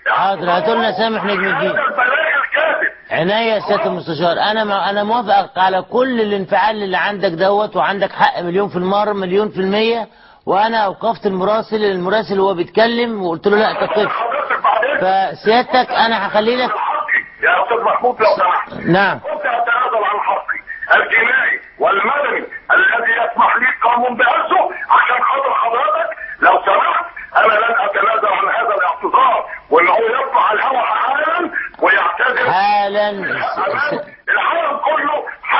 حاضر، هاتوا لنا سامح نجم الدين. هذا البلاغ الكاذب. عناية يا سيادة المستشار، انا ما انا موافقك على كل الانفعال اللي عندك دوت، وعندك حق مليون في المرة مليون في المية. وانا اوقفت المراسل المراسل وهو بيتكلم وقلت له لا تقف. فسيادتك انا هخلي لك يا استاذ محمود لو سمحت. نعم. كنت اتنازل عن حقي الجنائي والمدني الذي يسمح لي قانون بأسه عشان خاطر حضرتك. لو سمحت انا لن اتنازل عن هذا الاعتذار، وان هو يطلع الهواء حالا ويعتذر حالا العالم كله.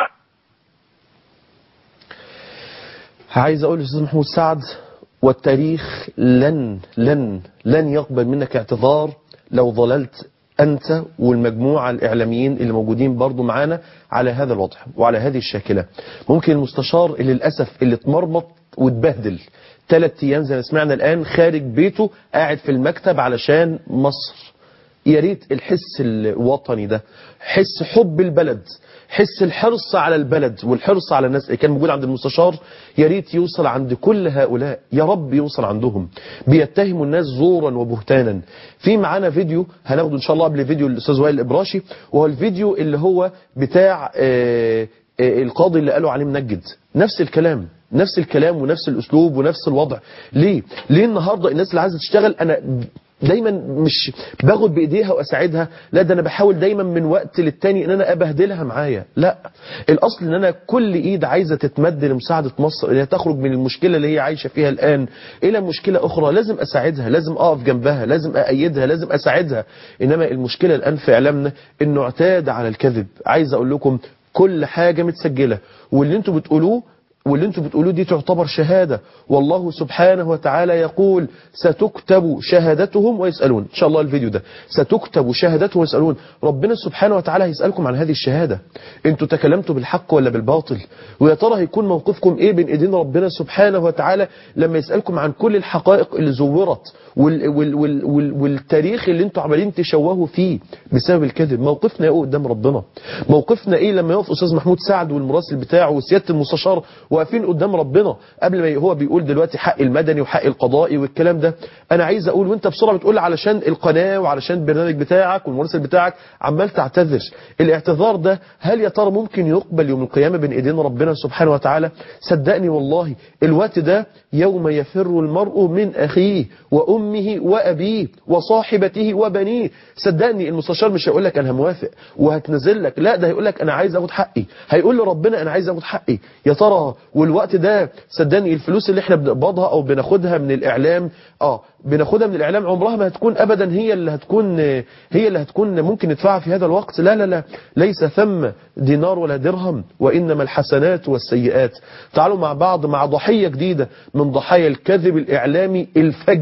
عايز اقول للاستاذ محمود سعد، والتاريخ لن لن لن يقبل منك اعتذار لو ظللت أنت والمجموعة الإعلاميين اللي موجودين برضو معانا على هذا الوضع وعلى هذه الشاكلة. ممكن المستشار اللي للأسف اللي اتمرمط واتبهدل ثلاث أيام زي ما سمعنا الآن خارج بيته قاعد في المكتب علشان مصر. يا ريت الحس الوطني ده، حس حب البلد، حس الحرص على البلد والحرص على الناس اللي كان موجود عند المستشار، يا ريت يوصل عند كل هؤلاء، يا رب يوصل عندهم. بيتهموا الناس زورا وبهتانا. في معانا فيديو هناخده ان شاء الله قبل فيديو الاستاذ وائل الابراشي، وهو الفيديو اللي هو بتاع آآ آآ القاضي اللي قالوا عليه منجد. نفس الكلام نفس الكلام ونفس الاسلوب ونفس الوضع. ليه ليه النهارده الناس اللي عايزه تشتغل انا دايما مش باخد بايديها واساعدها، لا ده انا بحاول دايما من وقت للتاني ان انا ابهدلها معايا. لا، الاصل ان انا كل ايد عايزه تتمد لمساعده مصر انها تخرج من المشكله اللي هي عايشه فيها الان الى مشكله اخرى. لازم اساعدها، لازم اقف جنبها، لازم اايدها، لازم اساعدها. انما المشكله الان في اعلامنا انه اعتاد على الكذب. عايز اقول لكم كل حاجه متسجله، واللي انتوا بتقولوه واللي انتم بتقولوه دي تعتبر شهادة، والله سبحانه وتعالى يقول ستكتب شهادتهم ويسألون. ان شاء الله الفيديو ده ستكتب شهادتهم ويسألون. ربنا سبحانه وتعالى هيسألكم عن هذه الشهادة، انتوا تكلمتوا بالحق ولا بالباطل؟ ويا ترى هيكون موقفكم ايه بين ايدين ربنا سبحانه وتعالى لما يسألكم عن كل الحقائق اللي زورت وال وال وال وال والتاريخ اللي انتوا عمالين تشوهوا فيه بسبب الكذب؟ موقفنا ايه قدام ربنا؟ موقفنا ايه لما يقف استاذ محمود سعد والمراسل بتاعه وسيادة المستشار واقفين قدام ربنا قبل ما هو بيقول دلوقتي حق المدني وحق القضائي والكلام ده؟ انا عايز اقول وانت بسرعه بتقول علشان القناه وعلشان البرنامج بتاعك والمراسل بتاعك عمال تعتذر، الاعتذار ده هل يا ترى ممكن يقبل يوم القيامه بين ايدين ربنا سبحانه وتعالى؟ صدقني والله الوقت ده يوم يفر المرء من اخيه وامه وابيه وصاحبته وبنيه. صدقني المستشار مش هيقول لك انا موافق وهتنزل لك، لا ده هيقول لك انا عايز اخد حقي، هيقول لربنا انا عايز اخد حقي. يا ترى والوقت ده صدقني الفلوس اللي احنا بنقبضها او بناخدها من الاعلام اه بناخدها من الاعلام عمرها ما هتكون ابدا هي اللي هتكون هي اللي هتكون ممكن ندفعها في هذا الوقت. لا لا لا ليس ثم دينار ولا درهم، وانما الحسنات والسيئات. تعالوا مع بعض مع ضحيه جديده من ضحايا الكذب الاعلامي الفج،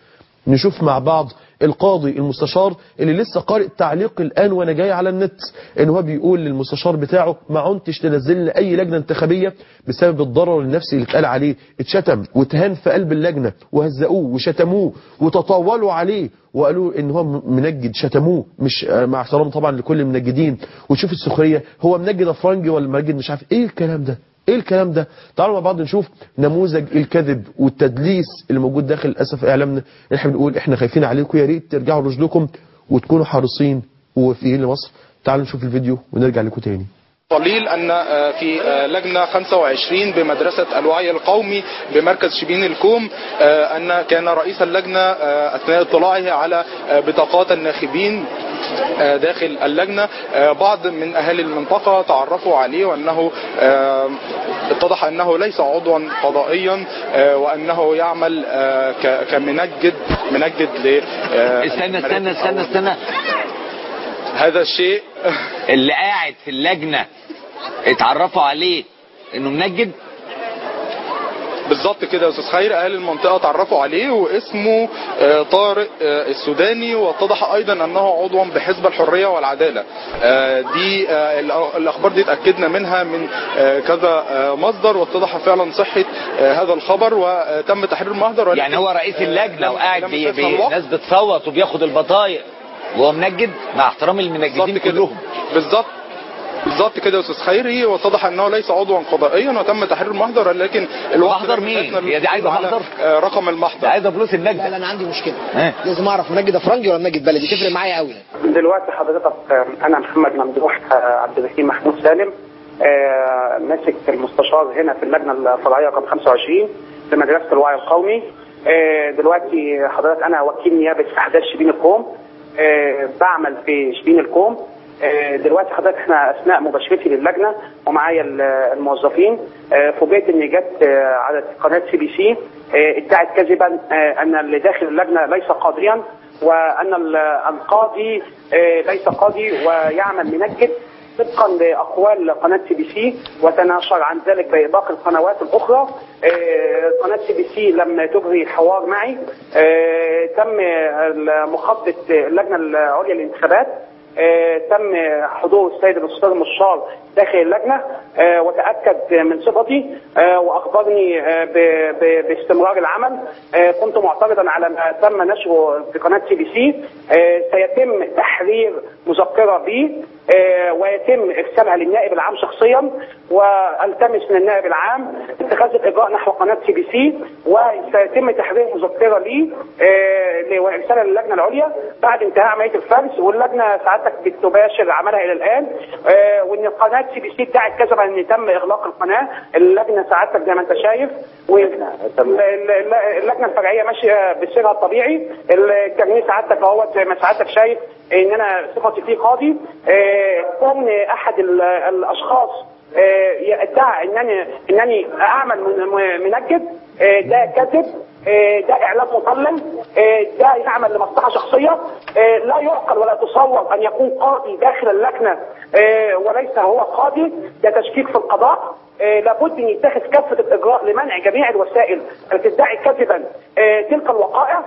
نشوف مع بعض القاضي المستشار اللي لسه قارئ تعليق الآن وانا جاي على النت ان هو بيقول للمستشار بتاعه ما عنتش تنزل لنا اي لجنة انتخابية بسبب الضرر النفسي اللي اتقال عليه. اتشتم واتهان في قلب اللجنة وهزقوه وشتموه وتطاولوا عليه وقالوا ان هو منجد، شتموه مش مع احترام طبعا لكل المنجدين. وشوف السخرية، هو منجد افرنجي ولا منجد مش عارف ايه الكلام ده ايه الكلام ده. تعالوا مع بعض نشوف نموذج الكذب والتدليس اللي موجود داخل للاسف اعلامنا. احنا بنقول احنا خايفين عليكم، يا ريت ترجعوا رجلكم وتكونوا حريصين ووفيين لمصر. تعالوا نشوف الفيديو ونرجع لكم تاني. قليل أن في لجنة خمسة وعشرين بمدرسة الوعي القومي بمركز شبين الكوم أن كان رئيس اللجنة أثناء اطلاعه على بطاقات الناخبين داخل اللجنة بعض من أهالي المنطقة تعرفوا عليه وأنه اتضح أنه ليس عضوا قضائيا وأنه يعمل كمنجد منجد ل استنى استنى استنى استنى هذا الشيء اللي قاعد في اللجنة اتعرفوا عليه انه منجد بالظبط كده يا استاذ خير. اهل المنطقه تعرفوا عليه واسمه طارق السوداني، واتضح ايضا انه عضوا بحزب الحريه والعداله. دي الاخبار دي اتاكدنا منها من كذا مصدر، واتضح فعلا صحه هذا الخبر وتم تحرير المحضر. يعني هو رئيس اللجنه وقاعد بي بي ناس بتصوت وبياخد البطايق وهو منجد مع احترام المنجدين كلهم. بالظبط بالظبط كده يا استاذ خيري، واتضح انه ليس عضوا قضائيا وتم تحرير المحضر، لكن المحضر مين؟ هي دي عايزه محضر؟ آه رقم المحضر عايزه فلوس اللجنه. لا لا انا عندي مشكله لازم اعرف منجد افرنجي ولا منجد بلدي، تفرق معايا قوي. دلوقتي حضرتك انا محمد ممدوح عبد الرحيم محمود سالم، آه ماسك المستشار هنا في اللجنه الفرعيه رقم خمسة وعشرين في مدرسه الوعي القومي. آه دلوقتي حضرتك انا وكيل نيابه احداث شبين الكوم، آه بعمل في شبين الكوم. آه دلوقتي حضرتك احنا اثناء مباشرتي للجنه ومعايا الموظفين آه فوجئت ان جت آه على قناه سي بي سي آه ادعت كذبا آه ان اللي داخل اللجنه ليس قاضيا، وان القاضي آه ليس قاضي ويعمل منجد طبقا لاقوال قناه سي بي سي، وتناشر عن ذلك باقي القنوات الاخرى. قناه سي بي سي لم تجري حوار معي، تم مخاطبه اللجنه العليا للانتخابات، تم حضور السيد الاستاذ المستشار داخل اللجنه وتاكد من صفتي واخبرني باستمرار العمل. كنت معترضا على ما تم نشره في قناه سي بي سي. سيتم تحرير مذكره بي ويتم ارسالها للنائب العام شخصيا، والتمس من النائب العام اتخاذ الاجراء نحو قناه سي بي سي، وسيتم تحرير مذكره لي وارسالها للجنه العليا بعد انتهاء عمليه الفرز. واللجنه سعادتك بتباشر عملها الى الان، وان قناه سي بي سي ادعت كذبا ان تم اغلاق القناه. اللجنه سعادتك زي ما انت شايف، واللجنه الفرعيه ماشيه بسيرها الطبيعي. الكارنيه سعادتك اهوت زي ما سعادتك شايف ان انا صفتي فيه قاضي. كون احد الاشخاص يدعي انني انني اعمل منجد، ده كذب، ده اعلام مضلل، ده يعمل لمصلحه شخصيه. لا يعقل ولا تصور ان يكون قاضي داخل اللجنه وليس هو قاضي، ده تشكيك في القضاء. لابد ان يتخذ كافه الاجراء لمنع جميع الوسائل التي تدعي كذبا تلك الوقائع.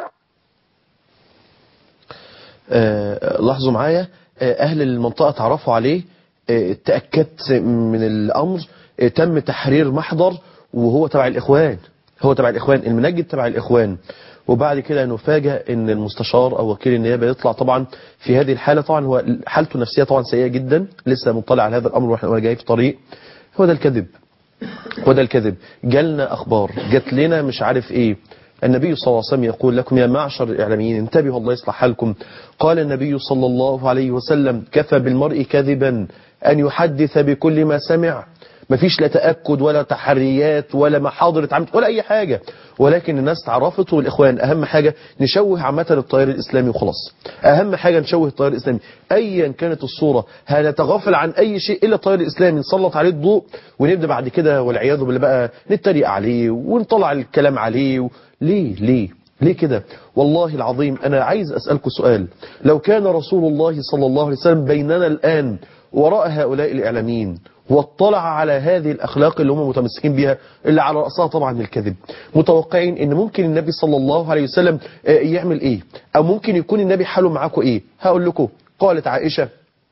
أه لاحظوا معايا، اهل المنطقه تعرفوا عليه، أه تاكدت من الامر، أه تم تحرير محضر وهو تبع الاخوان، هو تبع الاخوان، المنجد تبع الاخوان. وبعد كده نفاجئ ان المستشار او وكيل النيابه يطلع طبعا في هذه الحاله، طبعا هو حالته النفسيه طبعا سيئه جدا، لسه مطلع على هذا الامر واحنا جاي في طريق. هو ده الكذب، هو ده الكذب. جالنا اخبار، جات لنا مش عارف ايه. النبي صلى الله عليه وسلم يقول لكم يا معشر الإعلاميين انتبهوا الله يصلح حالكم. قال النبي صلى الله عليه وسلم كفى بالمرء كذبا أن يحدث بكل ما سمع. مفيش لا تأكد ولا تحريات ولا محاضر اتعملت ولا أي حاجة، ولكن الناس تعرفت. والإخوان أهم حاجة نشوه عامة التيار الإسلامي وخلاص، أهم حاجة نشوه التيار الإسلامي أيا كانت الصورة. هنتغافل عن أي شيء إلا التيار الإسلامي، نسلط عليه الضوء ونبدأ بعد كده والعياذ بالله بقى نتريق عليه ونطلع الكلام عليه و... ليه ليه ليه كده؟ والله العظيم أنا عايز أسألكم سؤال. لو كان رسول الله صلى الله عليه وسلم بيننا الآن وراء هؤلاء الإعلاميين واطلع على هذه الأخلاق اللي هم متمسكين بها، اللي على رأسها طبعا الكذب، متوقعين ان ممكن النبي صلى الله عليه وسلم يعمل ايه؟ او ممكن يكون النبي حاله معاكم ايه؟ هقول لكم. قالت عائشة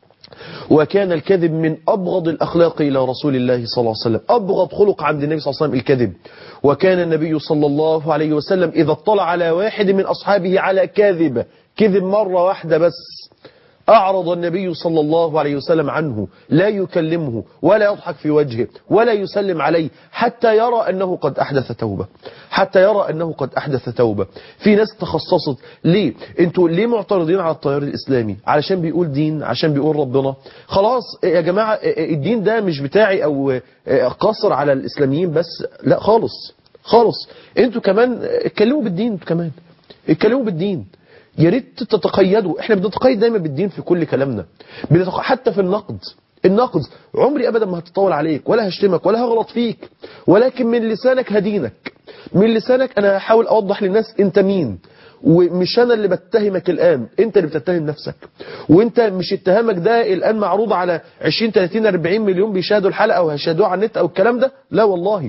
وكان الكذب من أبغض الأخلاق إلى رسول الله صلى الله عليه وسلم، أبغض خلق عند النبي صلى الله عليه وسلم الكذب. وكان النبي صلى الله عليه وسلم إذا اطلع على واحد من أصحابه على كاذب، كذب مرة واحدة بس، أعرض النبي صلى الله عليه وسلم عنه، لا يكلمه ولا يضحك في وجهه ولا يسلم عليه حتى يرى أنه قد أحدث توبة، حتى يرى أنه قد أحدث توبة. في ناس تخصصت. ليه؟ انتوا ليه معترضين على التيار الإسلامي؟ علشان بيقول دين، عشان بيقول ربنا. خلاص يا جماعة، الدين ده مش بتاعي أو قصر على الإسلاميين بس، لا خالص خالص. انتوا كمان اتكلموا بالدين، انتوا كمان اتكلموا بالدين. يا ريت تتقيدوا. احنا بنتقيد دايما بالدين في كل كلامنا، حتى في النقد. النقد عمري ابدا ما هتطول عليك ولا هشتمك ولا هغلط فيك، ولكن من لسانك هدينك، من لسانك انا هحاول اوضح للناس انت مين. ومش انا اللي بتهمك الان، انت اللي بتتهم نفسك. وانت مش اتهامك ده الان معروض على عشرين ثلاثين أربعين مليون بيشاهدوا الحلقه او هيشاهدوها على النت او الكلام ده. لا والله،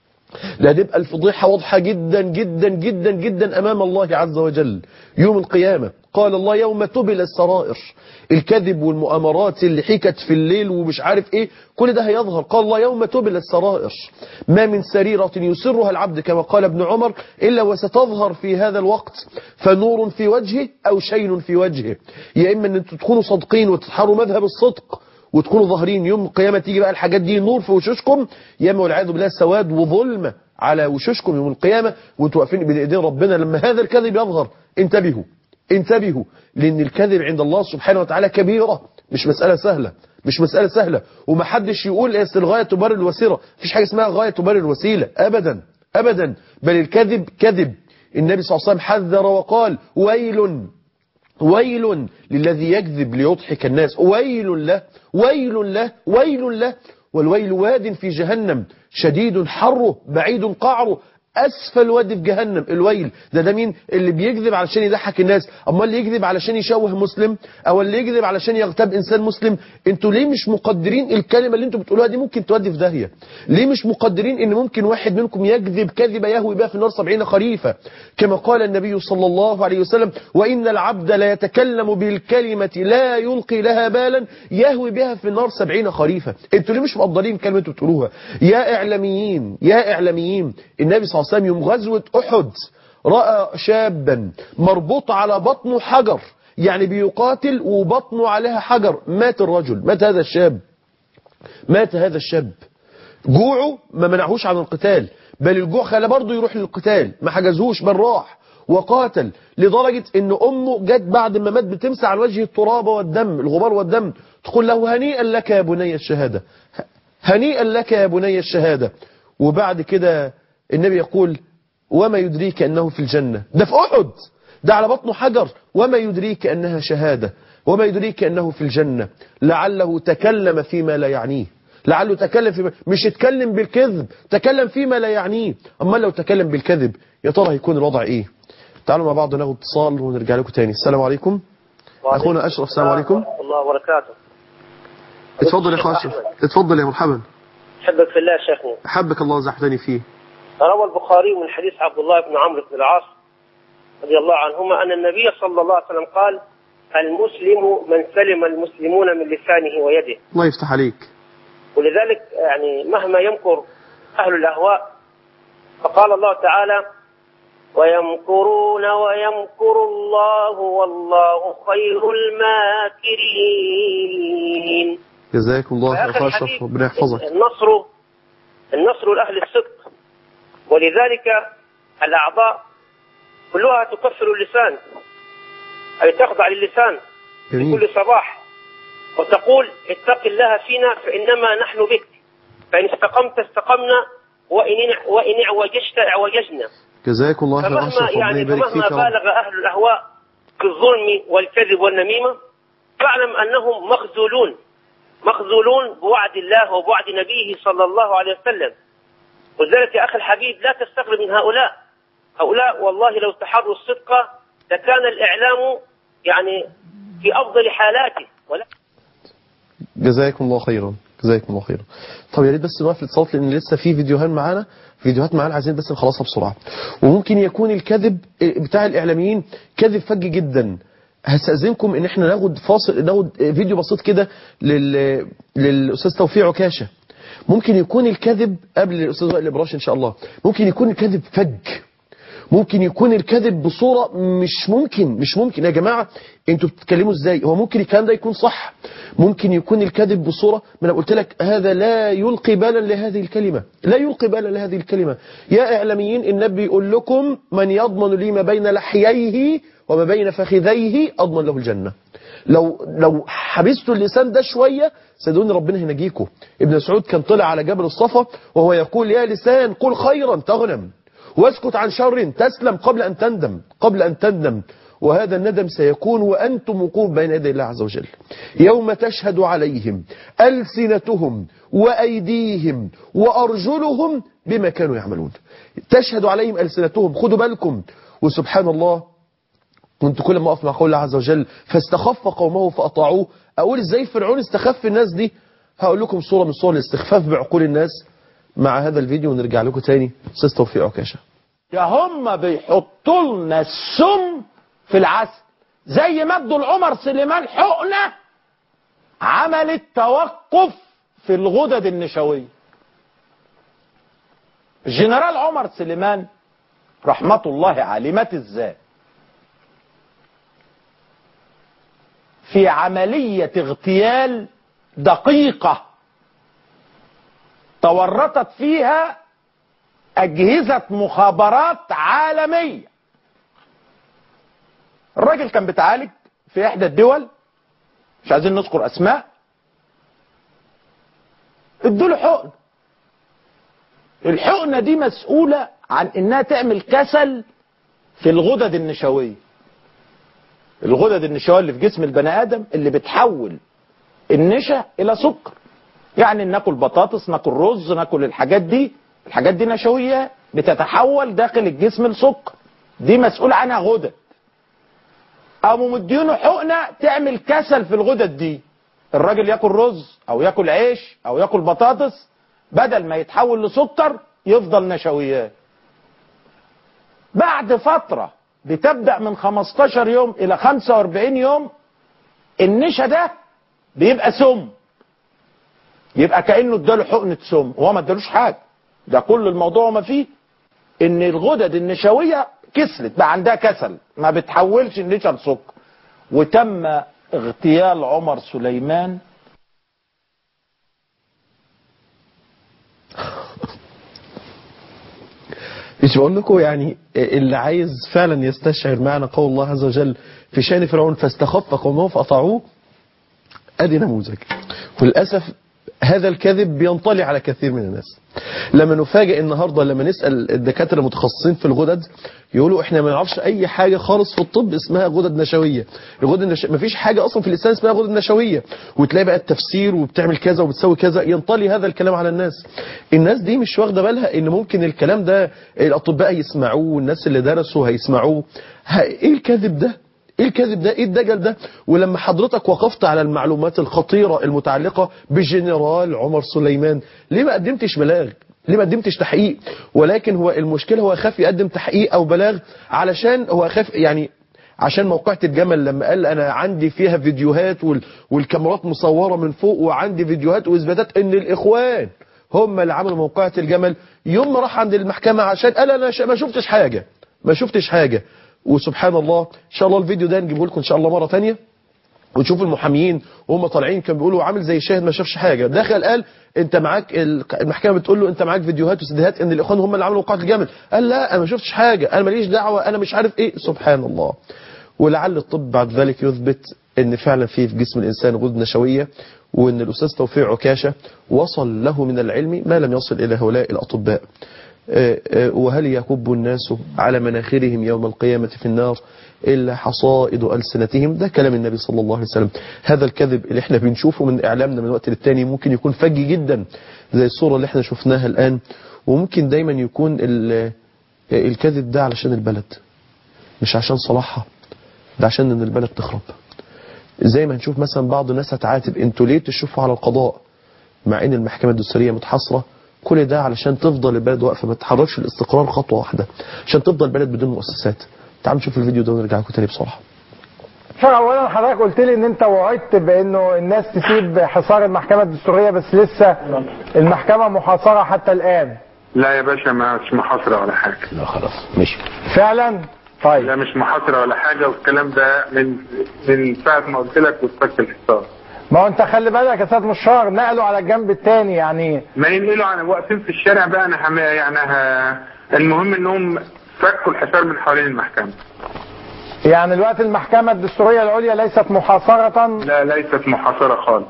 لا تبقى الفضيحة واضحة جدا جدا جدا جدا أمام الله عز وجل يوم القيامة. قال الله يوم تبل السرائر، الكذب والمؤامرات اللي حكت في الليل ومش عارف ايه، كل ده هيظهر. قال الله يوم تبل السرائر، ما من سريرة يسرها العبد كما قال ابن عمر إلا وستظهر في هذا الوقت، فنور في وجهه أو شين في وجهه. يا إما أن انتم تكونوا صادقين وتتحروا مذهب الصدق وتكونوا ظاهرين يوم القيامة تيجي بقى الحاجات دي نور في وشوشكم، يا اما والعياذ بالله سواد وظلم على وشوشكم يوم القيامة وانتوا واقفين بين ايدين ربنا لما هذا الكذب يظهر. انتبهوا انتبهوا، لان الكذب عند الله سبحانه وتعالى كبيرة، مش مسألة سهلة، مش مسألة سهلة. ومحدش يقول ايه الغاية تبرر الوسيلة، مفيش حاجة اسمها غاية تبرر الوسيلة ابدا ابدا، بل الكذب كذب. النبي صلى الله عليه وسلم حذر وقال ويل ويل للذي يكذب ليضحك الناس، ويل له ويل له ويل له، والويل واد في جهنم شديد حره بعيد قعره، أسفل واد في جهنم. الويل ده ده مين؟ اللي بيكذب علشان يضحك الناس. أما اللي يكذب علشان يشوه مسلم، أو اللي يكذب علشان يغتاب إنسان مسلم. انتوا ليه مش مقدرين الكلمة اللي انتوا بتقولوها دي ممكن تودي في داهية؟ ليه مش مقدرين ان ممكن واحد منكم يكذب كذبة يهوي بها في النار سبعين خريفة، كما قال النبي صلى الله عليه وسلم وإن العبد لا يتكلم بالكلمة لا يلقي لها بالا يهوي بها في النار سبعين خريفة. انتوا ليه مش مقدرين الكلمة انتوا بتقولوها؟ يا إعلاميين يا إعلاميين، النبي صلى الله عليه وسلم يوم غزوة أحد رأى شابا مربوط على بطنه حجر، يعني بيقاتل وبطنه عليها حجر، مات الرجل، مات هذا الشاب مات هذا الشاب جوعه ما منعهوش عن القتال، بل الجوع خلى برضه يروح للقتال، ما حجزهوش بل راح وقاتل، لدرجة ان امه جت بعد ما مات بتمسح على وجه التراب والدم الغبار والدم، تقول له هنيئا لك يا بني الشهادة، هنيئا لك يا بني الشهادة. وبعد كده النبي يقول وما يدريك أنه في الجنة، ده في أحد، ده على بطنه حجر، وما يدريك أنها شهادة، وما يدريك أنه في الجنة، لعله تكلم فيما لا يعنيه، لعله تكلم فيما مش اتكلم بالكذب، تكلم فيما لا يعنيه. أما لو تكلم بالكذب يا ترى هيكون الوضع إيه؟ تعالوا مع بعض ناخد اتصال ونرجع لكم تاني. السلام عليكم أخونا أشرف. السلام عليكم ورحمة الله وبركاته. اتفضل يا أخو أشرف، اتفضل يا مرحبا. أحبك في الله يا شيخنا. أحبك الله وزحتني فيه. روى البخاري من حديث عبد الله بن عمرو بن العاص رضي الله عنهما أن النبي صلى الله عليه وسلم قال المسلم من سلم المسلمون من لسانه ويده. الله يفتح عليك. ولذلك يعني مهما يمكر أهل الأهواء، فقال الله تعالى ويمكرون ويمكر الله والله خير الماكرين. جزاكم الله خير أشرف، ربنا يحفظك. النصر النصر لأهل الصدق، ولذلك الأعضاء كلها تكفر اللسان، أي تخضع للسان في كل صباح وتقول اتق الله فينا فإنما نحن بك، فإن استقمت استقمنا وإن وإن اعوججت اعوججنا. جزاكم الله خير أشرف، ربنا يعني يبارك فيك. فمهما بالغ أهل الأهواء في الظلم والكذب والنميمة فاعلم أنهم مخذولون مخذولون بوعد الله وبوعد نبيه صلى الله عليه وسلم. ولذلك يا أخي الحبيب لا تستغرب من هؤلاء هؤلاء والله لو تحروا الصدق لكان الإعلام يعني في أفضل حالاته. ولا جزاكم الله خيرا، جزاكم الله خيرا. طب يا ريت بس نوقف الاتصالات لأن لسه في فيديوهات معانا فيديوهات معانا عايزين بس نخلصها بسرعة. وممكن يكون الكذب بتاع الإعلاميين كذب فج جدا. هستأذنكم ان احنا ناخد فاصل، ناخد فيديو بسيط كده لل... للأستاذ توفيق عكاشة. ممكن يكون الكذب قبل الأستاذ وائل الإبراشي إن شاء الله، ممكن يكون الكذب فج، ممكن يكون الكذب بصورة مش ممكن مش ممكن يا جماعة انتوا بتتكلموا ازاي؟ هو ممكن الكلام ده يكون صح، ممكن يكون الكذب بصورة، ما انا قلت لك هذا لا يلقي بالا لهذه الكلمة، لا يلقي بالا لهذه الكلمة. يا إعلاميين النبي يقول لكم من يضمن لي ما بين لحييه وما بين فخذيه أضمن له الجنة. لو لو حبستوا اللسان ده شوية صدقوني ربنا هينجيكم. ابن مسعود كان طلع على جبل الصفا وهو يقول يا لسان قل خيرا تغنم واسكت عن شر تسلم قبل أن تندم قبل أن تندم وهذا الندم سيكون وأنتم وقوف بين يدي الله عز وجل يوم تشهد عليهم ألسنتهم وأيديهم وأرجلهم بما كانوا يعملون. تشهد عليهم ألسنتهم، خدوا بالكم. وسبحان الله كنت كل ما أقف مع قول الله عز وجل فاستخف قومه فأطاعوه، أقول إزاي فرعون استخف الناس دي؟ هقول لكم صورة من صور الاستخفاف بعقول الناس مع هذا الفيديو ونرجع لكم تاني. أستاذ توفيق عكاشة. يا هم بيحطوا لنا السم في العسل زي ما ادوا لعمر سليمان حقنة عملت توقف في الغدد النشوية. الجنرال عمر سليمان رحمة الله عليه مات ازاي؟ في عملية اغتيال دقيقة تورطت فيها أجهزة مخابرات عالمية. الراجل كان بيتعالج في إحدى الدول، مش عايزين نذكر أسماء، ادوا له حقن. الحقنة دي مسؤولة عن إنها تعمل كسل في الغدد النشوية. الغدد النشوية اللي في جسم البني آدم اللي بتحول النشا إلى سكر. يعني ناكل بطاطس، ناكل رز، ناكل الحاجات دي، الحاجات دي نشوية بتتحول داخل الجسم لسكر، دي مسؤول عنها غدد. قاموا مدينه حقنة تعمل كسل في الغدد دي. الراجل ياكل رز أو ياكل عيش أو ياكل بطاطس، بدل ما يتحول لسكر يفضل نشويات. بعد فترة بتبدأ من خمستاشر يوم إلى خمسة وأربعين يوم النشا ده بيبقى سم، يبقى كأنه اداله حقنة سم، وهو ما ادالوش حاجة. ده كل الموضوع ما فيه ان الغدد النشوية كسلت، بقى عندها كسل، ما بتحولش النشا لسكر. وتم اغتيال عمر سليمان. مش بقول لكم يعني اللي عايز فعلا يستشعر معنى قول الله عز وجل في شأن فرعون فاستخف قومه فأطاعوه، ادي نموذج. وللاسف هذا الكذب بينطلي على كثير من الناس. لما نفاجئ النهارده لما نسال الدكاتره المتخصصين في الغدد يقولوا احنا ما نعرفش اي حاجه خالص في الطب اسمها غدد نشويه. الغدد النش... ما فيش حاجه اصلا في الانسان اسمها غدد نشويه، وتلاقي بقى التفسير وبتعمل كذا وبتسوي كذا، ينطلي هذا الكلام على الناس. الناس دي مش واخده بالها ان ممكن الكلام ده الاطباء يسمعوه والناس اللي درسوا هيسمعوه. ها ايه الكذب ده؟ ايه الكذب ده؟ ايه الدجل ده؟ ولما حضرتك وقفت على المعلومات الخطيرة المتعلقة بجنرال عمر سليمان، ليه ما قدمتش بلاغ؟ ليه ما قدمتش تحقيق؟ ولكن هو المشكلة هو خاف يقدم تحقيق او بلاغ علشان هو خاف، يعني عشان موقعة الجمل لما قال انا عندي فيها فيديوهات وال والكاميرات مصورة من فوق وعندي فيديوهات واثباتات ان الاخوان هم اللي عملوا موقعة الجمل، يوم ما راح عند المحكمة عشان قال انا ما شفتش حاجة، ما شفتش حاجة. وسبحان الله ان شاء الله الفيديو ده نجيبه لكم ان شاء الله مره ثانيه وتشوفوا المحاميين وهم طالعين كانوا بيقولوا عامل زي شاهد ما شافش حاجه. دخل قال انت معاك، المحكمه بتقول له انت معاك فيديوهات وسيديهات ان الاخوان هم اللي عملوا وقعه الجمل. قال لا انا ما شفتش حاجه، انا ماليش دعوه، انا مش عارف ايه. سبحان الله. ولعل الطب بعد ذلك يثبت ان فعلا في في جسم الانسان غدد نشويه، وان الاستاذ توفيق عكاشه وصل له من العلم ما لم يصل الى هؤلاء الاطباء. وهل يكب الناس على مناخرهم يوم القيامة في النار إلا حصائد ألسنتهم؟ ده كلام النبي صلى الله عليه وسلم. هذا الكذب اللي احنا بنشوفه من إعلامنا من وقت للتاني ممكن يكون فج جدا زي الصورة اللي احنا شفناها الآن، وممكن دايما يكون الكذب ده علشان البلد مش عشان صلاحها، ده عشان ان البلد تخرب. زي ما هنشوف مثلا بعض الناس هتعاتب انتوا ليه تشوفوا على القضاء مع ان المحكمة الدستورية متحصرة. كل ده علشان تفضل البلد واقفة ما تتحركش الاستقرار خطوة واحدة، عشان تفضل البلد بدون مؤسسات. تعالوا نشوف الفيديو ده ونرجع لكم تاني بصراحة. اولا حضرتك قلت لي ان انت وعدت بانه الناس تسيب حصار المحكمة الدستورية، بس لسه المحكمة محاصرة حتى الان. لا يا باشا مش محاصرة ولا حاجة. لا خلاص مش فعلا. طيب لا مش محاصرة ولا حاجة، والكلام ده من من ساعة ما قلت لك واتفك الحصار. ما هو انت خلي بالك يا سيد مشار نقلوا على الجنب الثاني يعني. ما ينقلوا عن واقفين في الشارع بقى انا هم يعني ها المهم انهم فكوا الحصار من حوالين المحكمة. يعني الوقت المحكمة الدستورية العليا ليست محاصرة؟ لا ليست محاصرة خالص.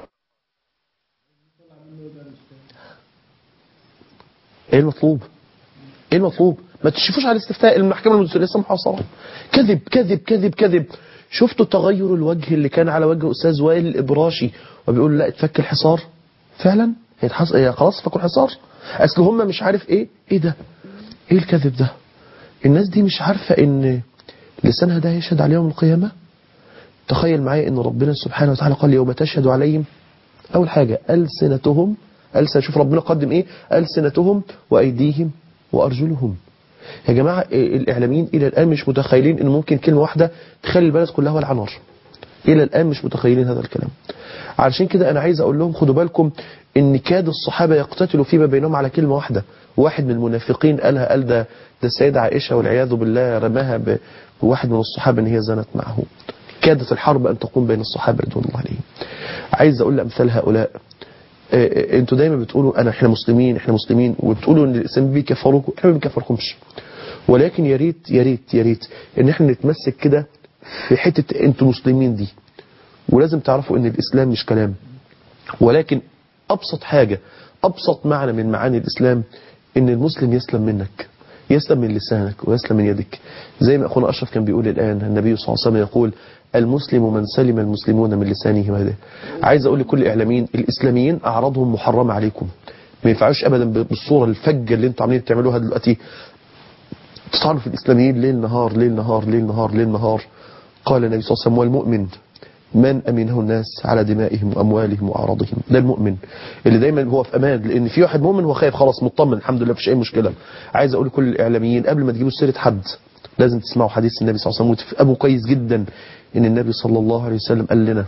ايه المطلوب؟ ايه المطلوب؟ ما تشوفوش على الاستفتاء المحكمة الدستورية لسه محاصرة. كذب كذب كذب كذب. شفتوا تغير الوجه اللي كان على وجه أستاذ وائل الإبراشي وبيقول لا اتفك الحصار؟ فعلا هيتحص... هي خلاص فكوا الحصار. أصل هم مش عارف إيه إيه ده؟ إيه الكذب ده؟ الناس دي مش عارفة إن لسانها ده يشهد على يوم القيامة. تخيل معايا إن ربنا سبحانه وتعالى قال يوم تشهد عليهم أول حاجة ألسنتهم. ألسن شوف ربنا قدم إيه؟ ألسنتهم وأيديهم وأرجلهم. يا جماعة الإعلاميين إلى الآن مش متخيلين إن ممكن كلمة واحدة تخلي البلد كلها ولع نار. إلى الآن مش متخيلين هذا الكلام. علشان كده أنا عايز أقول لهم خدوا بالكم إن كاد الصحابة يقتتلوا فيما بينهم على كلمة واحدة. واحد من المنافقين قالها، قال ده ده السيدة عائشة والعياذ بالله رماها بواحد من الصحابة إن هي زنت معه. كادت الحرب أن تقوم بين الصحابة رضوان الله عليهم. عايز اقول لامثال هؤلاء انتوا دايما بتقولوا انا احنا مسلمين احنا مسلمين وبتقولوا ان الاسلام بيكفركم، احنا ما بنكفركمش، ولكن يا ريت يا ريت يا ريت ان احنا نتمسك كده في حته انتوا مسلمين دي. ولازم تعرفوا ان الاسلام مش كلام، ولكن ابسط حاجه ابسط معنى من معاني الاسلام ان المسلم يسلم منك، يسلم من لسانك ويسلم من يدك. زي ما اخونا اشرف كان بيقول الان، النبي صلى الله عليه وسلم يقول المسلم من سلم المسلمون من لسانه ويده. عايز اقول لكل الاعلاميين الاسلاميين اعراضهم محرمه عليكم، ما ينفعوش ابدا بالصوره الفجه اللي انتوا عاملين تعملوها دلوقتي تطعنوا في الاسلاميين ليل نهار ليل نهار ليل نهار ليل نهار. قال النبي صلى الله عليه وسلم والمؤمن من امنه الناس على دمائهم واموالهم واعراضهم. ده المؤمن اللي دايما هو في امان، لان في واحد مؤمن هو خايف خلاص مطمن الحمد لله مفيش اي مشكله. عايز اقول لكل الاعلاميين قبل ما تجيبوا سيره حد لازم تسمعوا حديث النبي صلى الله عليه وسلم، وتفهموا كويس جدا ان النبي صلى الله عليه وسلم قال لنا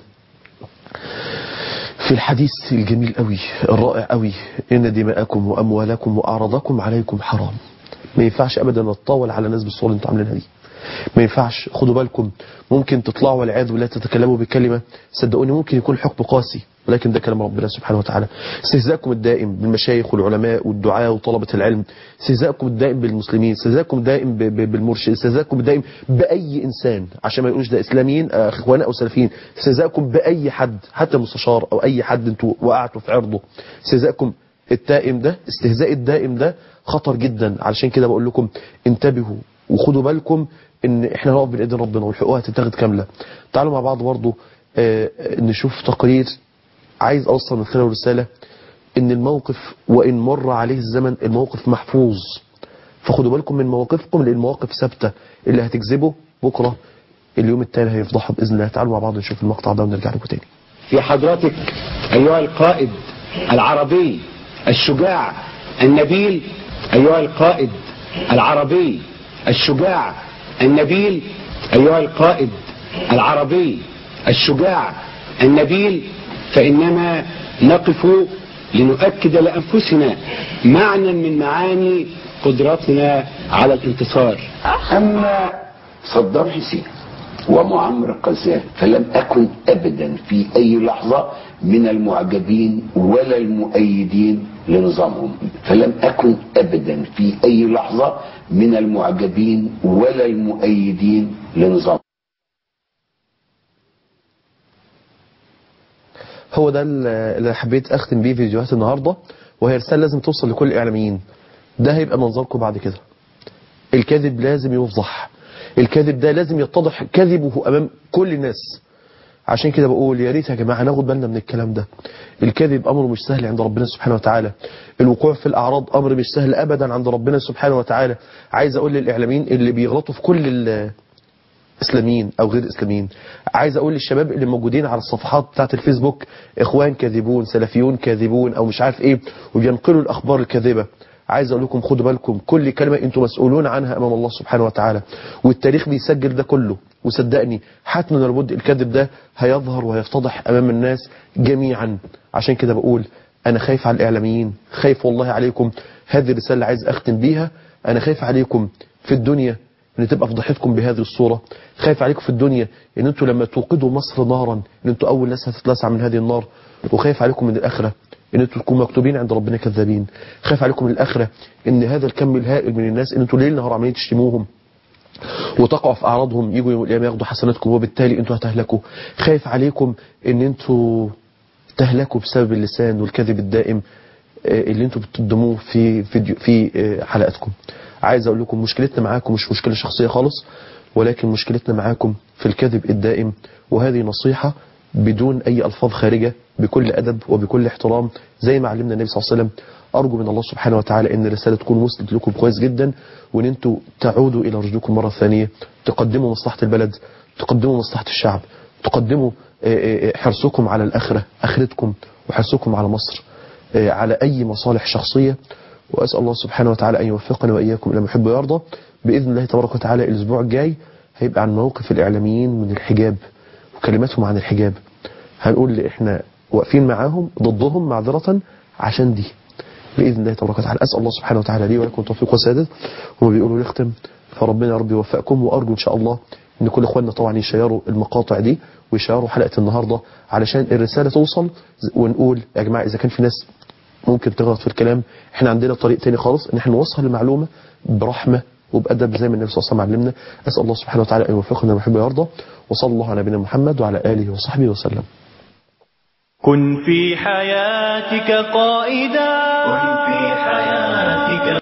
في الحديث الجميل قوي الرائع قوي ان دماءكم واموالكم واعراضكم عليكم حرام. ما ينفعش ابدا نتطاول على ناس بالصوره اللي انتوا عاملينها دي، ما ينفعش. خدوا بالكم ممكن تطلعوا والعياذ بالله تتكلموا بكلمه صدقوني ممكن يكون حكم قاسي، ولكن ده كلام ربنا سبحانه وتعالى. استهزاءكم الدائم بالمشايخ والعلماء والدعاة وطلبة العلم، استهزاءكم الدائم بالمسلمين، استهزاءكم الدائم بالمرشد، استهزاءكم الدائم بأي إنسان عشان ما يقولوش ده إسلاميين إخوانا أو سلفيين، استهزاءكم بأي حد حتى مستشار أو أي حد أنتوا وقعتوا في عرضه. استهزاءكم الدائم ده استهزاء الدائم ده خطر جدا. علشان كده بقول لكم انتبهوا وخدوا بالكم ان احنا نقف بين ايدين ربنا والحقوق هتتاخد كامله. تعالوا مع بعض برضو آه نشوف تقرير عايز اوصل من خلاله رساله ان الموقف وان مر عليه الزمن الموقف محفوظ، فخدوا بالكم من مواقفكم لان المواقف ثابته، اللي هتكذبه بكره اليوم التالي هيفضحها باذن الله. تعالوا مع بعض نشوف المقطع ده ونرجع لكم تاني. في حضرتك ايها القائد العربي الشجاع النبيل، ايها القائد العربي الشجاع النبيل، أيها القائد العربي الشجاع النبيل، فإنما نقف لنؤكد لأنفسنا معنى من معاني قدرتنا على الانتصار. أما صدام حسين ومعمر قذافي فلم أكن أبدا في أي لحظة من المعجبين ولا المؤيدين لنظامهم، فلم أكن أبدا في أي لحظة من المعجبين ولا المؤيدين لنظامهم. هو ده اللي حبيت أختم بيه فيديوهات النهاردة، وهي رسالة لازم توصل لكل الإعلاميين. ده هيبقى منظركم بعد كده. الكذب لازم يفضح، الكذب ده لازم يتضح كذبه أمام كل الناس. عشان كده بقول يا ريت يا جماعة ناخد بالنا من الكلام ده. الكذب أمره مش سهل عند ربنا سبحانه وتعالى، الوقوع في الأعراض أمر مش سهل أبدا عند ربنا سبحانه وتعالى. عايز أقول للإعلاميين اللي بيغلطوا في كل الإسلاميين أو غير إسلاميين، عايز أقول للشباب اللي موجودين على الصفحات بتاعت الفيسبوك إخوان كاذبون سلفيون كاذبون أو مش عارف إيه وبينقلوا الأخبار الكاذبة، عايز أقول لكم خدوا بالكم كل كلمة أنتم مسؤولون عنها أمام الله سبحانه وتعالى، والتاريخ بيسجل ده كله. وصدقني حتما لابد الكذب ده هيظهر وهيفتضح أمام الناس جميعا. عشان كده بقول أنا خايف على الإعلاميين، خايف والله عليكم. هذه الرسالة اللي عايز أختم بيها، أنا خايف عليكم في الدنيا ان تبقى فضحتكم بهذه الصورة، خايف عليكم في الدنيا ان انتوا لما توقدوا مصر نارا ان انتوا اول ناس هتتلسع من هذه النار، وخايف عليكم من الاخرة ان انتوا تكونوا مكتوبين عند ربنا كذابين، خايف عليكم من الاخرة ان هذا الكم الهائل من الناس ان انتوا ليل نهار عمالين تشتموهم وتقعوا في اعراضهم، يجوا يوم القيامه ياخدوا حسناتكم وبالتالي انتوا هتهلكوا. خايف عليكم ان انتوا تهلكوا بسبب اللسان والكذب الدائم اللي انتوا بتقدموه في فيديو في حلقاتكم. عايز اقول لكم مشكلتنا معاكم مش مشكلة شخصية خالص، ولكن مشكلتنا معاكم في الكذب الدائم. وهذه نصيحة بدون اي الفاظ خارجة، بكل ادب وبكل احترام زي ما علمنا النبي صلى الله عليه وسلم. ارجو من الله سبحانه وتعالى ان الرسالة تكون وصلت لكم كويس جدا، وان انتوا تعودوا الى رشدكم مرة ثانية، تقدموا مصلحة البلد، تقدموا مصلحة الشعب، تقدموا حرصكم على الاخرة اخرتكم، وحرصكم على مصر على اي مصالح شخصية. وأسأل الله سبحانه وتعالى أن يوفقنا وإياكم إلى ما يحب ويرضى. بإذن الله تبارك وتعالى الأسبوع الجاي هيبقى عن موقف الإعلاميين من الحجاب وكلماتهم عن الحجاب. هنقول اللي إحنا واقفين معاهم ضدهم معذرة عشان دي بإذن الله تبارك وتعالى. أسأل الله سبحانه وتعالى لي ولكم توفيق وسداد. وما بيقولوا نختم، فربنا يا رب يوفقكم، وأرجو إن شاء الله ان كل اخواننا طبعا يشيروا المقاطع دي ويشيروا حلقة النهاردة علشان الرسالة توصل، ونقول يا جماعة اذا كان في ناس ممكن تغلط في الكلام، احنا عندنا طريق تاني خالص ان احنا نوصل المعلومة برحمة وبأدب زي ما النبي صلى الله عليه وسلم علمنا. أسأل الله سبحانه وتعالى أن يوفقنا ويحب ويرضى، وصلى الله على نبينا محمد وعلى آله وصحبه وسلم. كن في حياتك قائدا، كن في حياتك